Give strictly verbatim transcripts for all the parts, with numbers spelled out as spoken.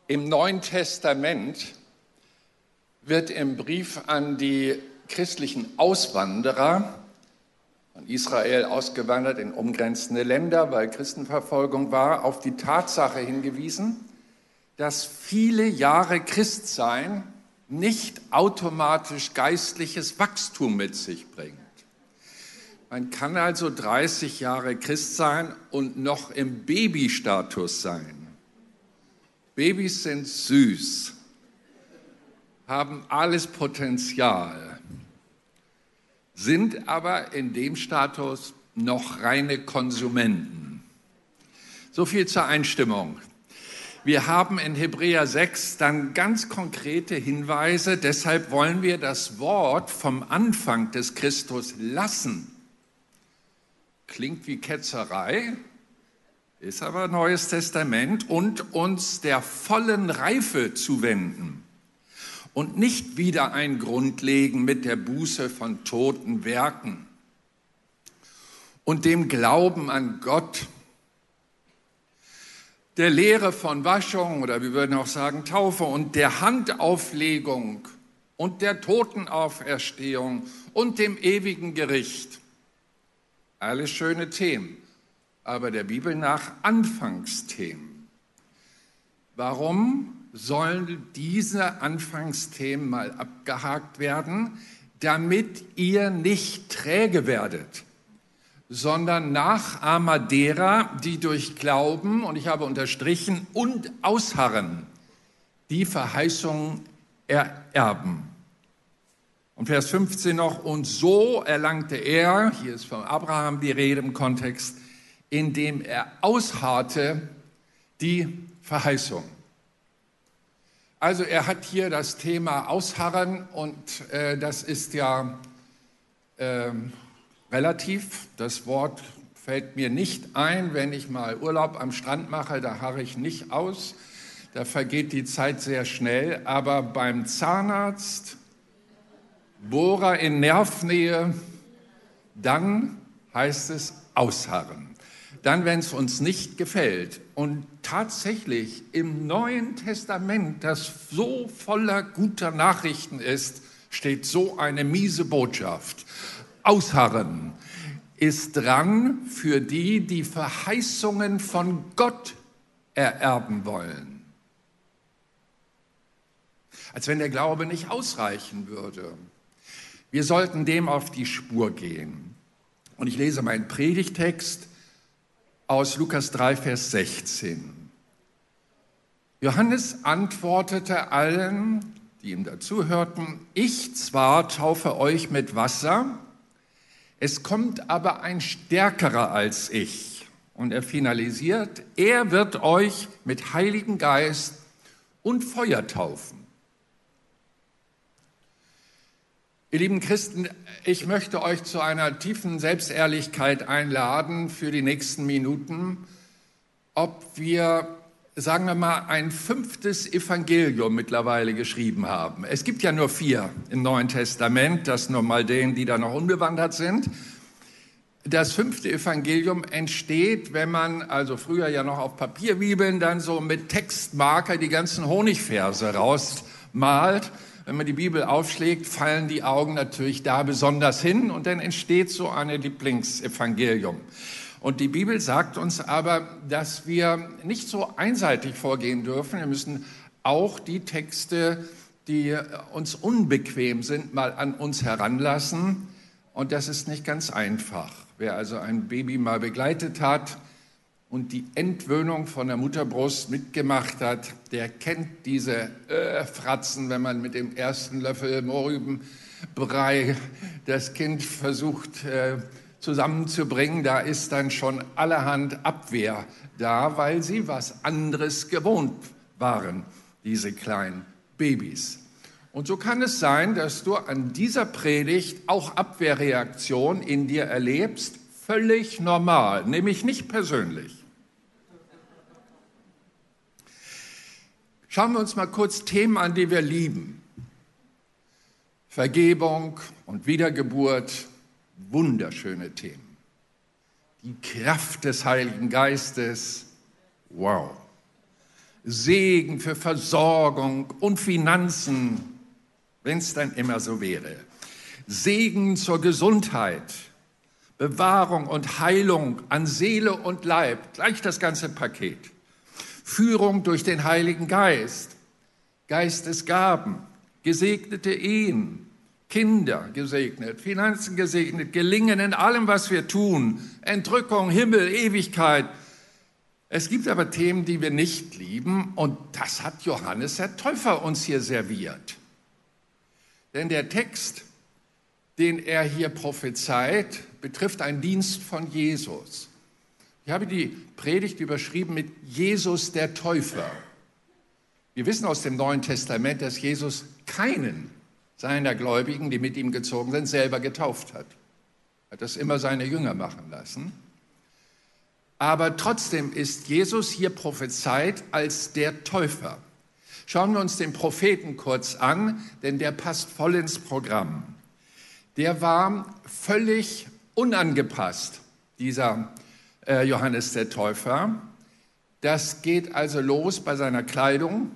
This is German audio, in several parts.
Im Neuen Testament wird im Brief an die christlichen Auswanderer von Israel ausgewandert in umgrenzende Länder, weil Christenverfolgung war, auf die Tatsache hingewiesen, dass viele Jahre Christsein nicht automatisch geistliches Wachstum mit sich bringt. Man kann also dreißig Jahre Christ sein und noch im Babystatus sein. Babys sind süß, haben alles Potenzial, sind aber in dem Status noch reine Konsumenten. So viel zur Einstimmung. Wir haben in Hebräer sechs dann ganz konkrete Hinweise, deshalb wollen wir das Wort vom Anfang des Christus lassen. Klingt wie Ketzerei, ist aber Neues Testament, und uns der vollen Reife zuwenden und nicht wieder einen Grund legen mit der Buße von toten Werken und dem Glauben an Gott, der Lehre von Waschung oder wir würden auch sagen Taufe und der Handauflegung und der Totenauferstehung und dem ewigen Gericht. Alles schöne Themen, aber der Bibel nach Anfangsthemen. Warum sollen diese Anfangsthemen mal abgehakt werden? Damit ihr nicht träge werdet, sondern Nachahmer derer, die durch Glauben, und ich habe unterstrichen, und Ausharren die Verheißung ererben. Und Vers fünfzehn noch, und so erlangte er, hier ist von Abraham die Rede im Kontext, indem er ausharrte die Verheißung. Also er hat hier das Thema Ausharren und äh, das ist ja äh, relativ. Das Wort fällt mir nicht ein, wenn ich mal Urlaub am Strand mache, da harre ich nicht aus. Da vergeht die Zeit sehr schnell, aber beim Zahnarzt, Bohrer in Nervnähe, dann heißt es ausharren. Dann, wenn es uns nicht gefällt. Und tatsächlich im Neuen Testament, das so voller guter Nachrichten ist, steht so eine miese Botschaft. Ausharren ist dran für die, die Verheißungen von Gott ererben wollen. Als wenn der Glaube nicht ausreichen würde. Wir sollten dem auf die Spur gehen. Und ich lese meinen Predigtext aus Lukas drei, Vers sechzehn. Johannes antwortete allen, die ihm dazuhörten, ich zwar taufe euch mit Wasser, es kommt aber ein Stärkerer als ich. Und er finalisiert, er wird euch mit Heiligen Geist und Feuer taufen. Ihr lieben Christen, ich möchte euch zu einer tiefen Selbstehrlichkeit einladen für die nächsten Minuten, ob wir, sagen wir mal, ein fünftes Evangelium mittlerweile geschrieben haben. Es gibt ja nur vier im Neuen Testament, das nur mal denen, die da noch unbewandert sind. Das fünfte Evangelium entsteht, wenn man, also früher ja noch auf Papierbibeln, dann so mit Textmarker die ganzen Honigverse rausmalt. Wenn man die Bibel aufschlägt, fallen die Augen natürlich da besonders hin und dann entsteht so ein Lieblingsevangelium. Und die Bibel sagt uns aber, dass wir nicht so einseitig vorgehen dürfen. Wir müssen auch die Texte, die uns unbequem sind, mal an uns heranlassen. Und das ist nicht ganz einfach. Wer also ein Baby mal begleitet hat und die Entwöhnung von der Mutterbrust mitgemacht hat, der kennt diese äh, Fratzen, wenn man mit dem ersten Löffel Mohrrübenbrei das Kind versucht äh, zusammenzubringen. Da ist dann schon allerhand Abwehr da, weil sie was anderes gewohnt waren, diese kleinen Babys. Und so kann es sein, dass du an dieser Predigt auch Abwehrreaktion in dir erlebst, völlig normal, nämlich nicht persönlich. Schauen wir uns mal kurz Themen an, die wir lieben. Vergebung und Wiedergeburt, wunderschöne Themen. Die Kraft des Heiligen Geistes, wow. Segen für Versorgung und Finanzen, wenn es dann immer so wäre. Segen zur Gesundheit, Bewahrung und Heilung an Seele und Leib, gleich das ganze Paket. Führung durch den Heiligen Geist, Geistesgaben, gesegnete Ehen, Kinder gesegnet, Finanzen gesegnet, Gelingen in allem, was wir tun, Entrückung, Himmel, Ewigkeit. Es gibt aber Themen, die wir nicht lieben, und das hat Johannes der Täufer uns hier serviert. Denn der Text, den er hier prophezeit, betrifft einen Dienst von Jesus. Ich habe die Predigt überschrieben mit Jesus der Täufer. Wir wissen aus dem Neuen Testament, dass Jesus keinen seiner Gläubigen, die mit ihm gezogen sind, selber getauft hat. Er hat das immer seine Jünger machen lassen. Aber trotzdem ist Jesus hier prophezeit als der Täufer. Schauen wir uns den Propheten kurz an, denn der passt voll ins Programm. Der war völlig unangepasst, dieser äh, Johannes der Täufer. Das geht also los bei seiner Kleidung.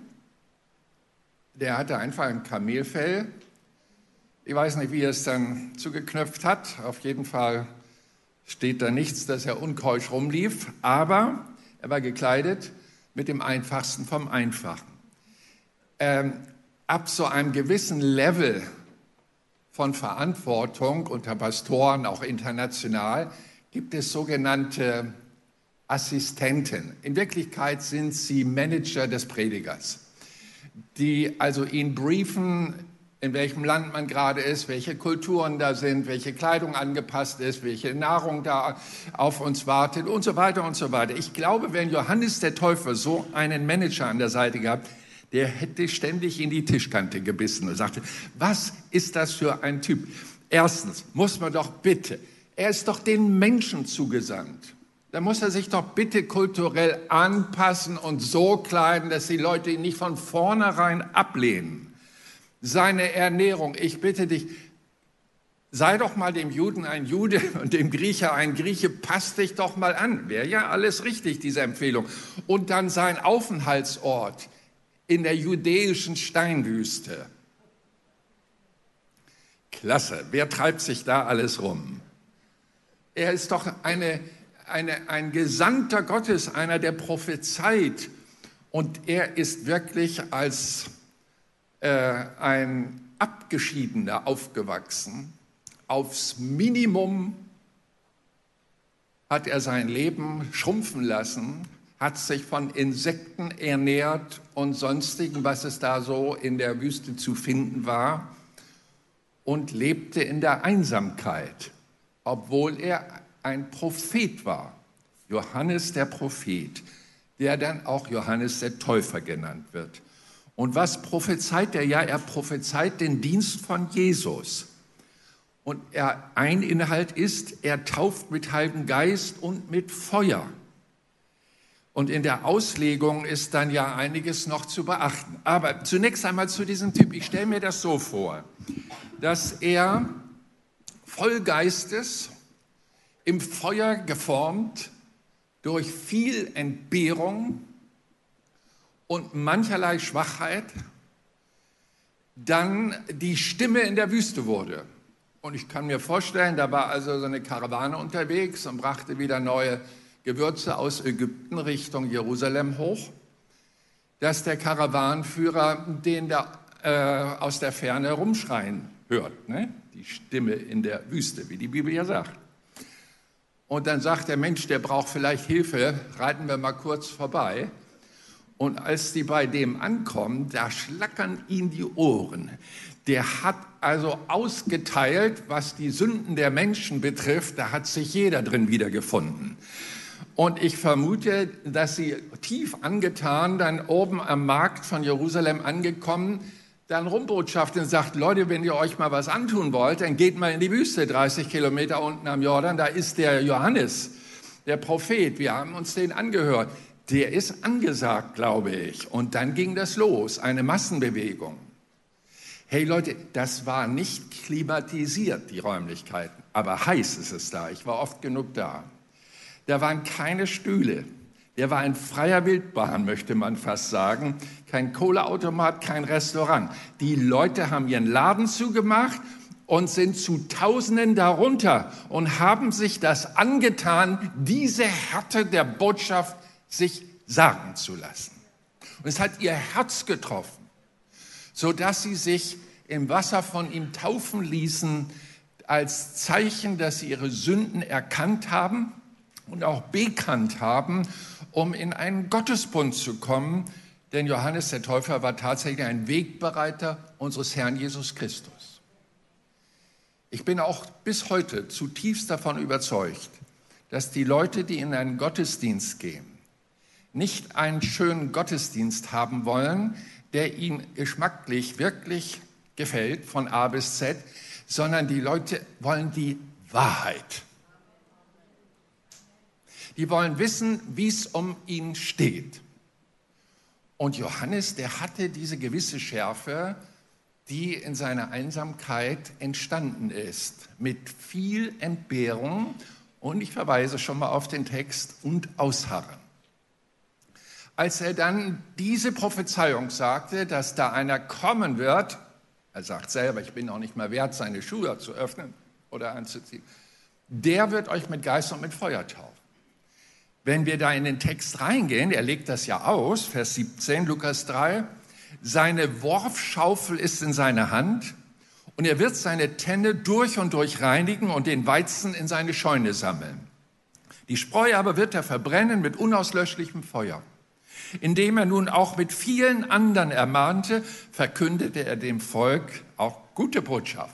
Der hatte einfach ein Kamelfell. Ich weiß nicht, wie er es dann zugeknöpft hat. Auf jeden Fall steht da nichts, dass er unkeusch rumlief. Aber er war gekleidet mit dem Einfachsten vom Einfachen. Ähm, ab so einem gewissen Level von Verantwortung unter Pastoren, auch international, gibt es sogenannte Assistenten. In Wirklichkeit sind sie Manager des Predigers, die also ihn briefen, in welchem Land man gerade ist, welche Kulturen da sind, welche Kleidung angepasst ist, welche Nahrung da auf uns wartet und so weiter und so weiter. Ich glaube, wenn Johannes der Täufer so einen Manager an der Seite gehabt, der hätte ständig in die Tischkante gebissen und sagte, was ist das für ein Typ? Erstens muss man doch bitte, er ist doch den Menschen zugesandt. Da muss er sich doch bitte kulturell anpassen und so kleiden, dass die Leute ihn nicht von vornherein ablehnen. Seine Ernährung, ich bitte dich, sei doch mal dem Juden ein Jude und dem Grieche ein Grieche, passt dich doch mal an. Wäre ja alles richtig, diese Empfehlung. Und dann sein Aufenthaltsort in der judäischen Steinwüste. Klasse, wer treibt sich da alles rum? Er ist doch eine, eine, ein Gesandter Gottes, einer, der prophezeit. Und er ist wirklich als äh, ein Abgeschiedener aufgewachsen. Aufs Minimum hat er sein Leben schrumpfen lassen, hat sich von Insekten ernährt und sonstigen, was es da so in der Wüste zu finden war, und lebte in der Einsamkeit, obwohl er ein Prophet war, Johannes der Prophet, der dann auch Johannes der Täufer genannt wird. Und was prophezeit er? Ja, er prophezeit den Dienst von Jesus. Und er, ein Inhalt ist, er tauft mit Heiligen Geist und mit Feuer. Und in der Auslegung ist dann ja einiges noch zu beachten. Aber zunächst einmal zu diesem Typ. Ich stelle mir das so vor, dass er voll Geistes, im Feuer geformt, durch viel Entbehrung und mancherlei Schwachheit, dann die Stimme in der Wüste wurde. Und ich kann mir vorstellen, da war also so eine Karawane unterwegs und brachte wieder neue Gewürze aus Ägypten Richtung Jerusalem hoch, dass der Karawanenführer den da äh, aus der Ferne rumschreien hört, ne? Die Stimme in der Wüste, wie die Bibel ja sagt. Und dann sagt der Mensch, der braucht vielleicht Hilfe, reiten wir mal kurz vorbei. Und als die bei dem ankommen, da schlackern ihm die Ohren. Der hat also ausgeteilt, was die Sünden der Menschen betrifft, da hat sich jeder drin wiedergefunden. Und ich vermute, dass sie tief angetan, dann oben am Markt von Jerusalem angekommen, dann rumbotschaftet und sagt, Leute, wenn ihr euch mal was antun wollt, dann geht mal in die Wüste, dreißig Kilometer unten am Jordan, da ist der Johannes, der Prophet, wir haben uns den angehört. Der ist angesagt, glaube ich. Und dann ging das los, eine Massenbewegung. Hey Leute, das war nicht klimatisiert, die Räumlichkeiten, aber heiß ist es da. Ich war oft genug da. Da waren keine Stühle. Der war ein freier Wildbahn, möchte man fast sagen. Kein Kohleautomat, kein Restaurant. Die Leute haben ihren Laden zugemacht und sind zu Tausenden darunter und haben sich das angetan, diese Härte der Botschaft sich sagen zu lassen. Und es hat ihr Herz getroffen, sodass sie sich im Wasser von ihm taufen ließen, als Zeichen, dass sie ihre Sünden erkannt haben und auch bekannt haben, um in einen Gottesbund zu kommen. Denn Johannes der Täufer war tatsächlich ein Wegbereiter unseres Herrn Jesus Christus. Ich bin auch bis heute zutiefst davon überzeugt, dass die Leute, die in einen Gottesdienst gehen, nicht einen schönen Gottesdienst haben wollen, der ihnen geschmacklich wirklich gefällt, von A bis Z, sondern die Leute wollen die Wahrheit. Die wollen wissen, wie es um ihn steht. Und Johannes, der hatte diese gewisse Schärfe, die in seiner Einsamkeit entstanden ist, mit viel Entbehrung. Und ich verweise schon mal auf den Text, und Ausharren. Als er dann diese Prophezeiung sagte, dass da einer kommen wird, er sagt selber, ich bin auch nicht mehr wert, seine Schuhe zu öffnen oder anzuziehen, der wird euch mit Geist und mit Feuer taufen. Wenn wir da in den Text reingehen, er legt das ja aus, Vers siebzehn, Lukas drei, seine Worfschaufel ist in seiner Hand und er wird seine Tenne durch und durch reinigen und den Weizen in seine Scheune sammeln. Die Spreu aber wird er verbrennen mit unauslöschlichem Feuer. Indem er nun auch mit vielen anderen ermahnte, verkündete er dem Volk auch gute Botschaft.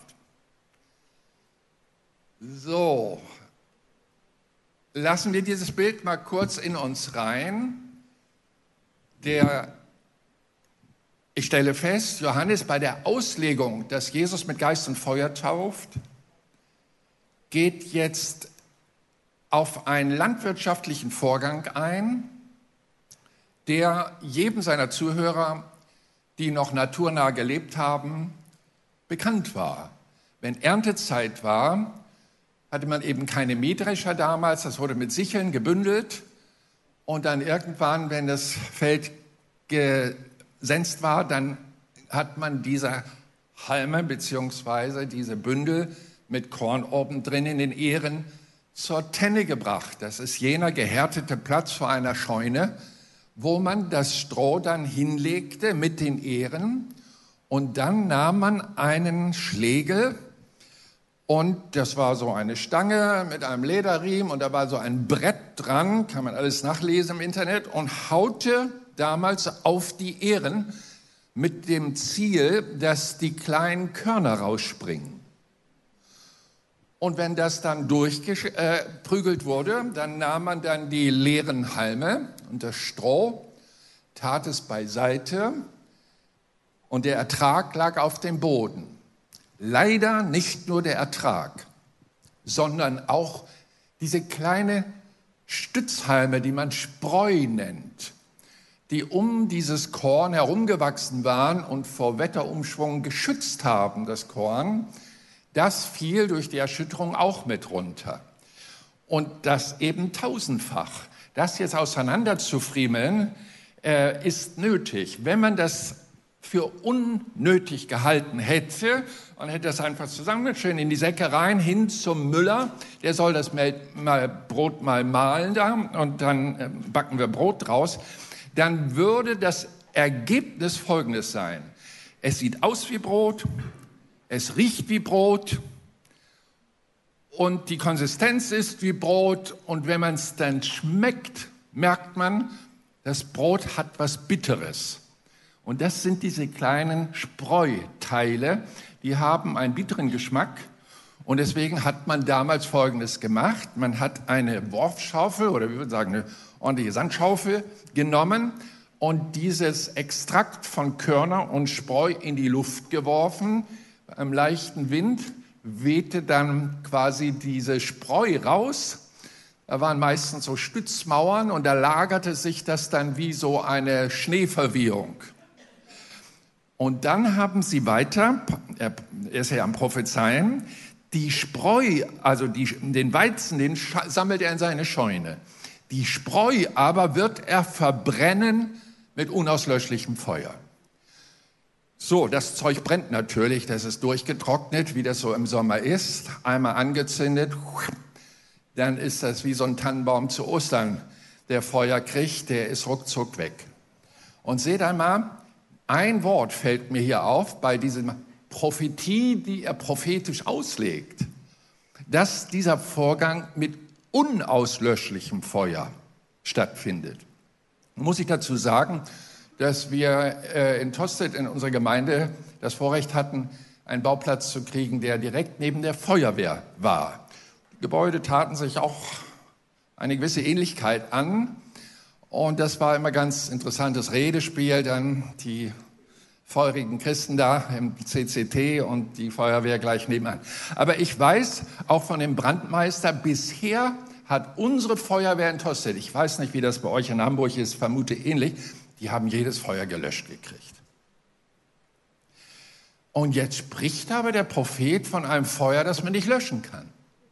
So, lassen wir dieses Bild mal kurz in uns rein. Der, ich stelle fest, Johannes bei der Auslegung, dass Jesus mit Geist und Feuer tauft, geht jetzt auf einen landwirtschaftlichen Vorgang ein, der jedem seiner Zuhörer, die noch naturnah gelebt haben, bekannt war. Wenn Erntezeit war, hatte man eben keine Mähdrescher damals, das wurde mit Sicheln gebündelt und dann irgendwann, wenn das Feld gesenzt war, dann hat man diese Halme bzw. diese Bündel mit Korn oben drin in den Ähren zur Tenne gebracht. Das ist jener gehärtete Platz vor einer Scheune, wo man das Stroh dann hinlegte mit den Ähren und dann nahm man einen Schlegel und das war so eine Stange mit einem Lederriemen und da war so ein Brett dran, kann man alles nachlesen im Internet, und haute damals auf die Ähren mit dem Ziel, dass die kleinen Körner rausspringen. Und wenn das dann durchgeprügelt wurde, dann nahm man dann die leeren Halme und das Stroh, tat es beiseite und der Ertrag lag auf dem Boden. Leider nicht nur der Ertrag, sondern auch diese kleine Stützhalme, die man Spreu nennt, die um dieses Korn herumgewachsen waren und vor Wetterumschwung geschützt haben, das Korn, das fiel durch die Erschütterung auch mit runter. Und das eben tausendfach. Das jetzt auseinander zu friemeln, äh, ist nötig. Wenn man das für unnötig gehalten hätte, man hätte das einfach zusammen, schön in die Säcke rein, hin zum Müller, der soll das mal, mal Brot mal mahlen da und dann äh, backen wir Brot draus, dann würde das Ergebnis Folgendes sein. Es sieht aus wie Brot, es riecht wie Brot und die Konsistenz ist wie Brot. Und wenn man es dann schmeckt, merkt man, das Brot hat was Bitteres. Und das sind diese kleinen Spreuteile, die haben einen bitteren Geschmack. Und deswegen hat man damals Folgendes gemacht. Man hat eine Worfschaufel oder wir würden sagen eine ordentliche Sandschaufel genommen und dieses Extrakt von Körner und Spreu in die Luft geworfen. Bei einem leichten Wind wehte dann quasi diese Spreu raus. Da waren meistens so Stützmauern und da lagerte sich das dann wie so eine Schneeverwehung. Und dann haben sie weiter, er ist ja am Prophezeien, die Spreu, also die, den Weizen, den sammelt er in seine Scheune. Die Spreu aber wird er verbrennen mit unauslöschlichem Feuer. So, das Zeug brennt natürlich, das ist durchgetrocknet, wie das so im Sommer ist. Einmal angezündet, dann ist das wie so ein Tannenbaum zu Ostern, der Feuer kriegt, der ist ruckzuck weg. Und seht einmal, ein Wort fällt mir hier auf bei dieser Prophetie, die er prophetisch auslegt, dass dieser Vorgang mit unauslöschlichem Feuer stattfindet. Muss ich dazu sagen, dass wir äh, in Tostedt in unserer Gemeinde das Vorrecht hatten, einen Bauplatz zu kriegen, der direkt neben der Feuerwehr war. Die Gebäude taten sich auch eine gewisse Ähnlichkeit an und das war immer ganz interessantes Redespiel, dann die feurigen Christen da im C C T und die Feuerwehr gleich nebenan. Aber ich weiß auch von dem Brandmeister, bisher hat unsere Feuerwehr in Tostedt, ich weiß nicht, wie das bei euch in Hamburg ist, vermute ähnlich, die haben jedes Feuer gelöscht gekriegt. Und jetzt spricht aber der Prophet von einem Feuer, das man nicht löschen kann.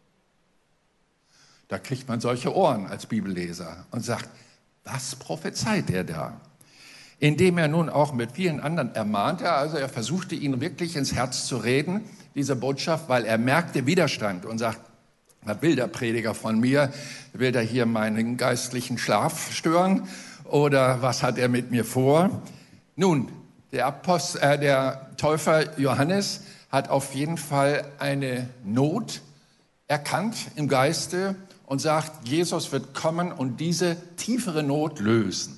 Da kriegt man solche Ohren als Bibelleser und sagt, was prophezeit er da? Indem er nun auch mit vielen anderen ermahnte, also er versuchte ihn wirklich ins Herz zu reden, diese Botschaft, weil er merkte Widerstand und sagt, was will der Prediger von mir? Will er hier meinen geistlichen Schlaf stören? Oder was hat er mit mir vor? Nun, der, Apostel, äh, der Täufer Johannes hat auf jeden Fall eine Not erkannt im Geiste und sagt, Jesus wird kommen und diese tiefere Not lösen.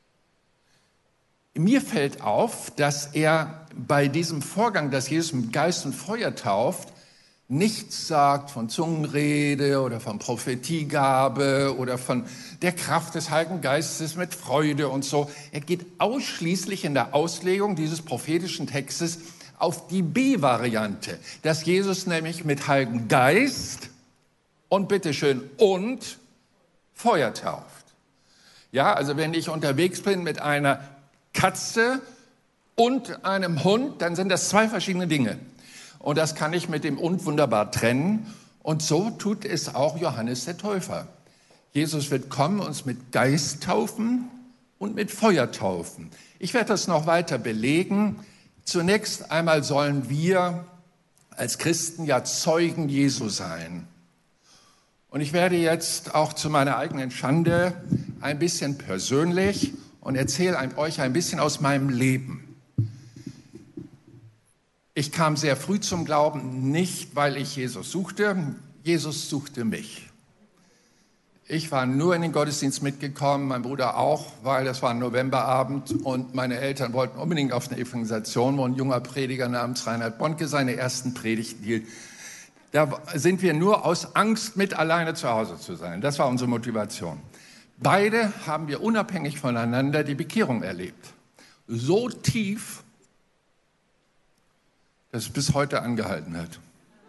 Mir fällt auf, dass er bei diesem Vorgang, dass Jesus mit Geist und Feuer tauft, nichts sagt von Zungenrede oder von Prophetiegabe oder von der Kraft des Heiligen Geistes mit Freude und so. Er geht ausschließlich in der Auslegung dieses prophetischen Textes auf die B-Variante, dass Jesus nämlich mit Heiligen Geist und bitteschön und Feuer tauft. Ja, also wenn ich unterwegs bin mit einer Katze und einem Hund, dann sind das zwei verschiedene Dinge. Und das kann ich mit dem und wunderbar trennen. Und so tut es auch Johannes der Täufer. Jesus wird kommen, uns mit Geist taufen und mit Feuer taufen. Ich werde das noch weiter belegen. Zunächst einmal sollen wir als Christen ja Zeugen Jesu sein. Und ich werde jetzt auch zu meiner eigenen Schande ein bisschen persönlich und erzähle euch ein bisschen aus meinem Leben. Ich kam sehr früh zum Glauben, nicht weil ich Jesus suchte, Jesus suchte mich. Ich war nur in den Gottesdienst mitgekommen, mein Bruder auch, weil das war ein Novemberabend und meine Eltern wollten unbedingt auf eine Evangelisation, wo ein junger Prediger namens Reinhard Bonke seine ersten Predigten hielt. Da sind wir nur aus Angst, mit alleine zu Hause zu sein. Das war unsere Motivation. Beide haben wir unabhängig voneinander die Bekehrung erlebt. So tief, dass es bis heute angehalten hat.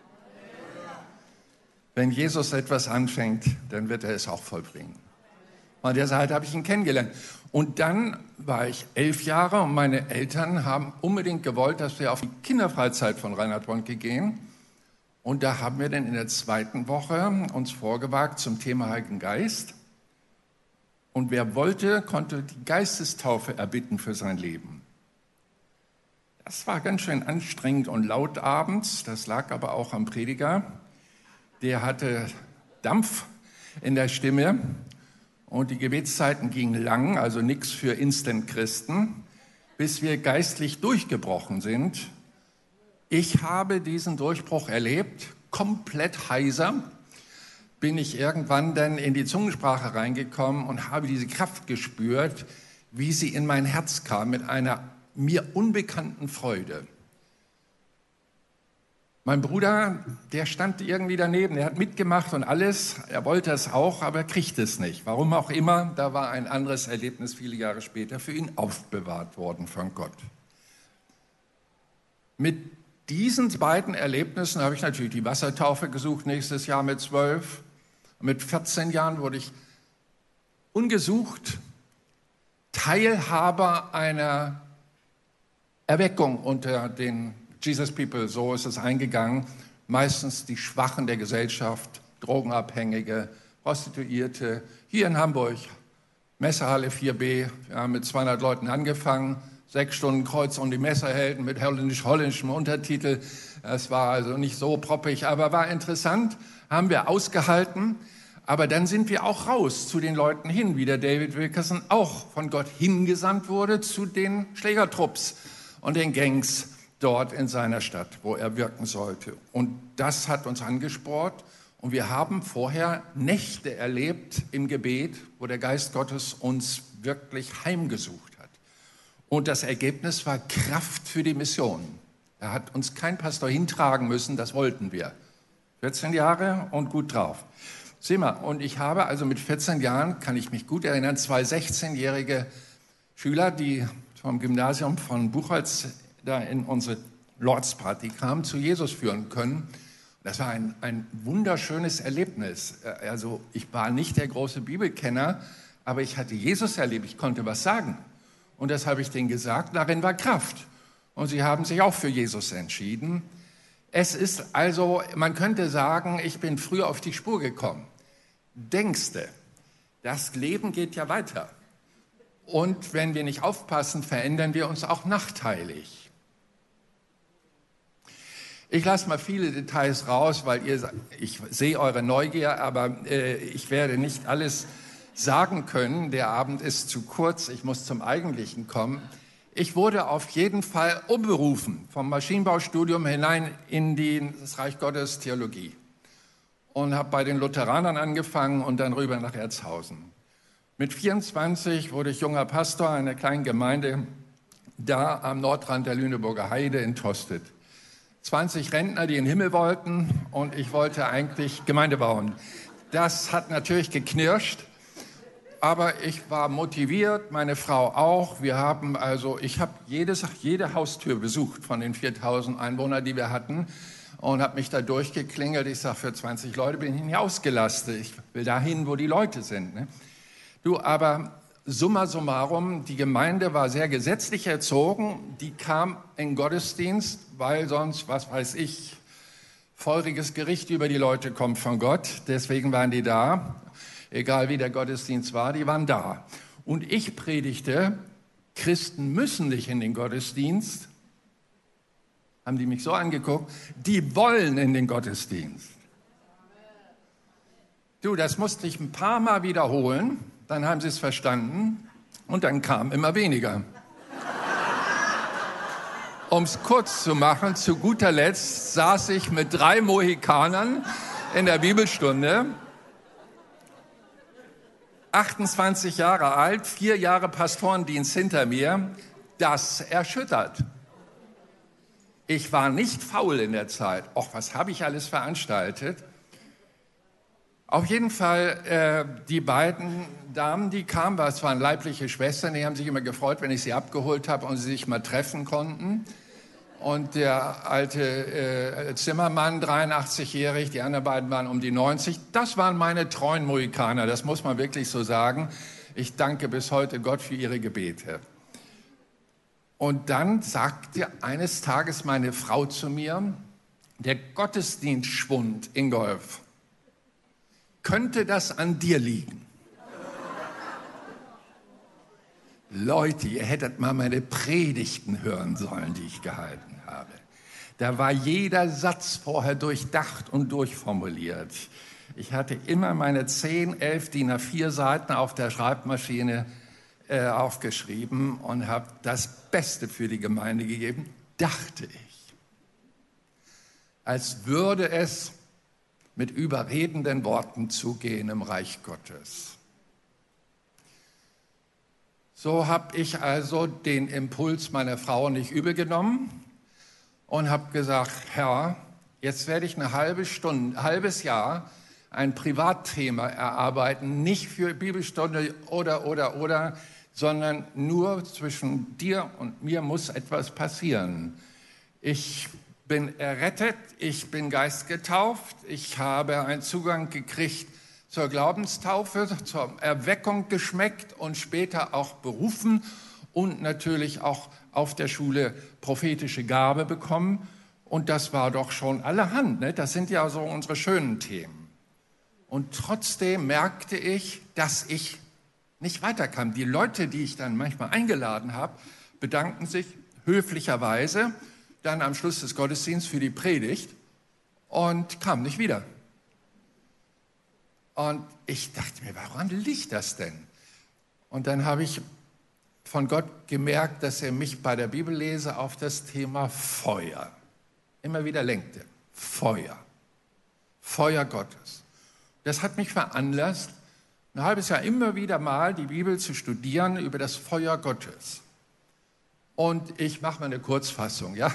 Wenn Jesus etwas anfängt, dann wird er es auch vollbringen. An der Seite habe ich ihn kennengelernt. Und dann war ich elf Jahre und meine Eltern haben unbedingt gewollt, dass wir auf die Kinderfreizeit von Reinhard Bonke gehen. Und da haben wir dann in der zweiten Woche uns vorgewagt zum Thema Heiligen Geist. Und wer wollte, konnte die Geistestaufe erbitten für sein Leben. Das war ganz schön anstrengend und laut abends. Das lag aber auch am Prediger. Der hatte Dampf in der Stimme und die Gebetszeiten gingen lang, also nichts für Instant-Christen, bis wir geistlich durchgebrochen sind. Ich habe diesen Durchbruch erlebt, komplett heiser, bin ich irgendwann dann in die Zungensprache reingekommen und habe diese Kraft gespürt, wie sie in mein Herz kam, mit einer mir unbekannten Freude. Mein Bruder, der stand irgendwie daneben, der hat mitgemacht und alles, er wollte es auch, aber kriegte es nicht. Warum auch immer, da war ein anderes Erlebnis viele Jahre später für ihn aufbewahrt worden von Gott. Mit diesen beiden Erlebnissen habe ich natürlich die Wassertaufe gesucht, nächstes Jahr mit zwölf. Mit vierzehn Jahren wurde ich ungesucht Teilhaber einer Erweckung unter den Jesus People, so ist es eingegangen. Meistens die Schwachen der Gesellschaft, Drogenabhängige, Prostituierte. Hier in Hamburg, Messehalle vier b, wir haben mit zweihundert Leuten angefangen, sechs Stunden Kreuz um die Messerhelden mit holländisch-holländischem Untertitel. Das war also nicht so proppig, aber war interessant, haben wir ausgehalten. Aber dann sind wir auch raus zu den Leuten hin, wie der David Wilkerson auch von Gott hingesandt wurde, zu den Schlägertrupps und den Gangs dort in seiner Stadt, wo er wirken sollte. Und das hat uns angespornt. Und wir haben vorher Nächte erlebt im Gebet, wo der Geist Gottes uns wirklich heimgesucht hat. Und das Ergebnis war Kraft für die Mission. Er hat uns kein Pastor hintragen müssen, das wollten wir. vierzehn Jahre und gut drauf. Sieh mal, und ich habe also mit vierzehn Jahren, kann ich mich gut erinnern, zwei sechzehnjährige Schüler, die vom Gymnasium von Buchholz da in unsere Lordsparty kamen, zu Jesus führen können. Das war ein, ein wunderschönes Erlebnis. Also ich war nicht der große Bibelkenner, aber ich hatte Jesus erlebt, ich konnte was sagen. Und das habe ich denen gesagt, darin war Kraft. Und sie haben sich auch für Jesus entschieden. Es ist also, man könnte sagen, ich bin früh auf die Spur gekommen. Denkste, das Leben geht ja weiter. Und wenn wir nicht aufpassen, verändern wir uns auch nachteilig. Ich lasse mal viele Details raus, weil ihr, ich sehe eure Neugier, aber äh, ich werde nicht alles sagen können. Der Abend ist zu kurz, ich muss zum Eigentlichen kommen. Ich wurde auf jeden Fall umberufen vom Maschinenbaustudium hinein in die, das Reich Gottes Theologie und habe bei den Lutheranern angefangen und dann rüber nach Erzhausen. Mit vierundzwanzig wurde ich junger Pastor einer kleinen Gemeinde da am Nordrand der Lüneburger Heide in Tostedt. zwanzig Rentner, die in den Himmel wollten und ich wollte eigentlich Gemeinde bauen. Das hat natürlich geknirscht. Aber ich war motiviert, meine Frau auch. Wir haben also, ich habe jedes, jede Haustür besucht von den viertausend Einwohnern, die wir hatten und habe mich da durchgeklingelt. Ich sage, für zwanzig Leute bin ich nicht ausgelastet. Ich will dahin, wo die Leute sind. Ne? Du, aber summa summarum, die Gemeinde war sehr gesetzlich erzogen. Die kam in Gottesdienst, weil sonst, was weiß ich, feuriges Gericht über die Leute kommt von Gott. Deswegen waren die da. Egal wie der Gottesdienst war, die waren da. Und ich predigte, Christen müssen nicht in den Gottesdienst. Haben die mich so angeguckt? Die wollen in den Gottesdienst. Du, das musste ich ein paar Mal wiederholen, dann haben sie es verstanden und dann kam immer weniger. Um es kurz zu machen, zu guter Letzt saß ich mit drei Mohikanern in der Bibelstunde, achtundzwanzig Jahre alt, vier Jahre Pastorendienst hinter mir, das erschüttert. Ich war nicht faul in der Zeit. Och, was habe ich alles veranstaltet? Auf jeden Fall, äh, die beiden Damen, die kamen, es waren leibliche Schwestern, die haben sich immer gefreut, wenn ich sie abgeholt habe und sie sich mal treffen konnten. Und der alte äh, Zimmermann, dreiundachtzigjährig, die anderen beiden waren um die neunzig. Das waren meine treuen Mohikaner, das muss man wirklich so sagen. Ich danke bis heute Gott für ihre Gebete. Und dann sagte eines Tages meine Frau zu mir, der Gottesdienstschwund, Ingolf, könnte das an dir liegen? Leute, ihr hättet mal meine Predigten hören sollen, die ich gehalten habe. Da war jeder Satz vorher durchdacht und durchformuliert. Ich hatte immer meine zehn, elf D I N A vier Seiten auf der Schreibmaschine äh, aufgeschrieben und habe das Beste für die Gemeinde gegeben, dachte ich. Als würde es mit überredenden Worten zugehen im Reich Gottes. So habe ich also den Impuls meiner Frau nicht übel genommen und habe gesagt, Herr, jetzt werde ich eine halbe Stunde, ein halbes Jahr ein Privatthema erarbeiten, nicht für Bibelstunde oder, oder, oder, sondern nur zwischen dir und mir muss etwas passieren. Ich bin errettet, ich bin geistgetauft, ich habe einen Zugang gekriegt zur Glaubenstaufe, zur Erweckung geschmeckt und später auch berufen und natürlich auch auf der Schule prophetische Gabe bekommen. Und das war doch schon allerhand, ne? Das sind ja so unsere schönen Themen. Und trotzdem merkte ich, dass ich nicht weiterkam. Die Leute, die ich dann manchmal eingeladen habe, bedankten sich höflicherweise dann am Schluss des Gottesdienstes für die Predigt und kamen nicht wieder. Und ich dachte mir, woran liegt das denn? Und dann habe ich von Gott gemerkt, dass er mich bei der Bibellese auf das Thema Feuer immer wieder lenkte. Feuer. Feuer Gottes. Das hat mich veranlasst, ein halbes Jahr immer wieder mal die Bibel zu studieren über das Feuer Gottes. Und ich mache mal eine Kurzfassung, ja.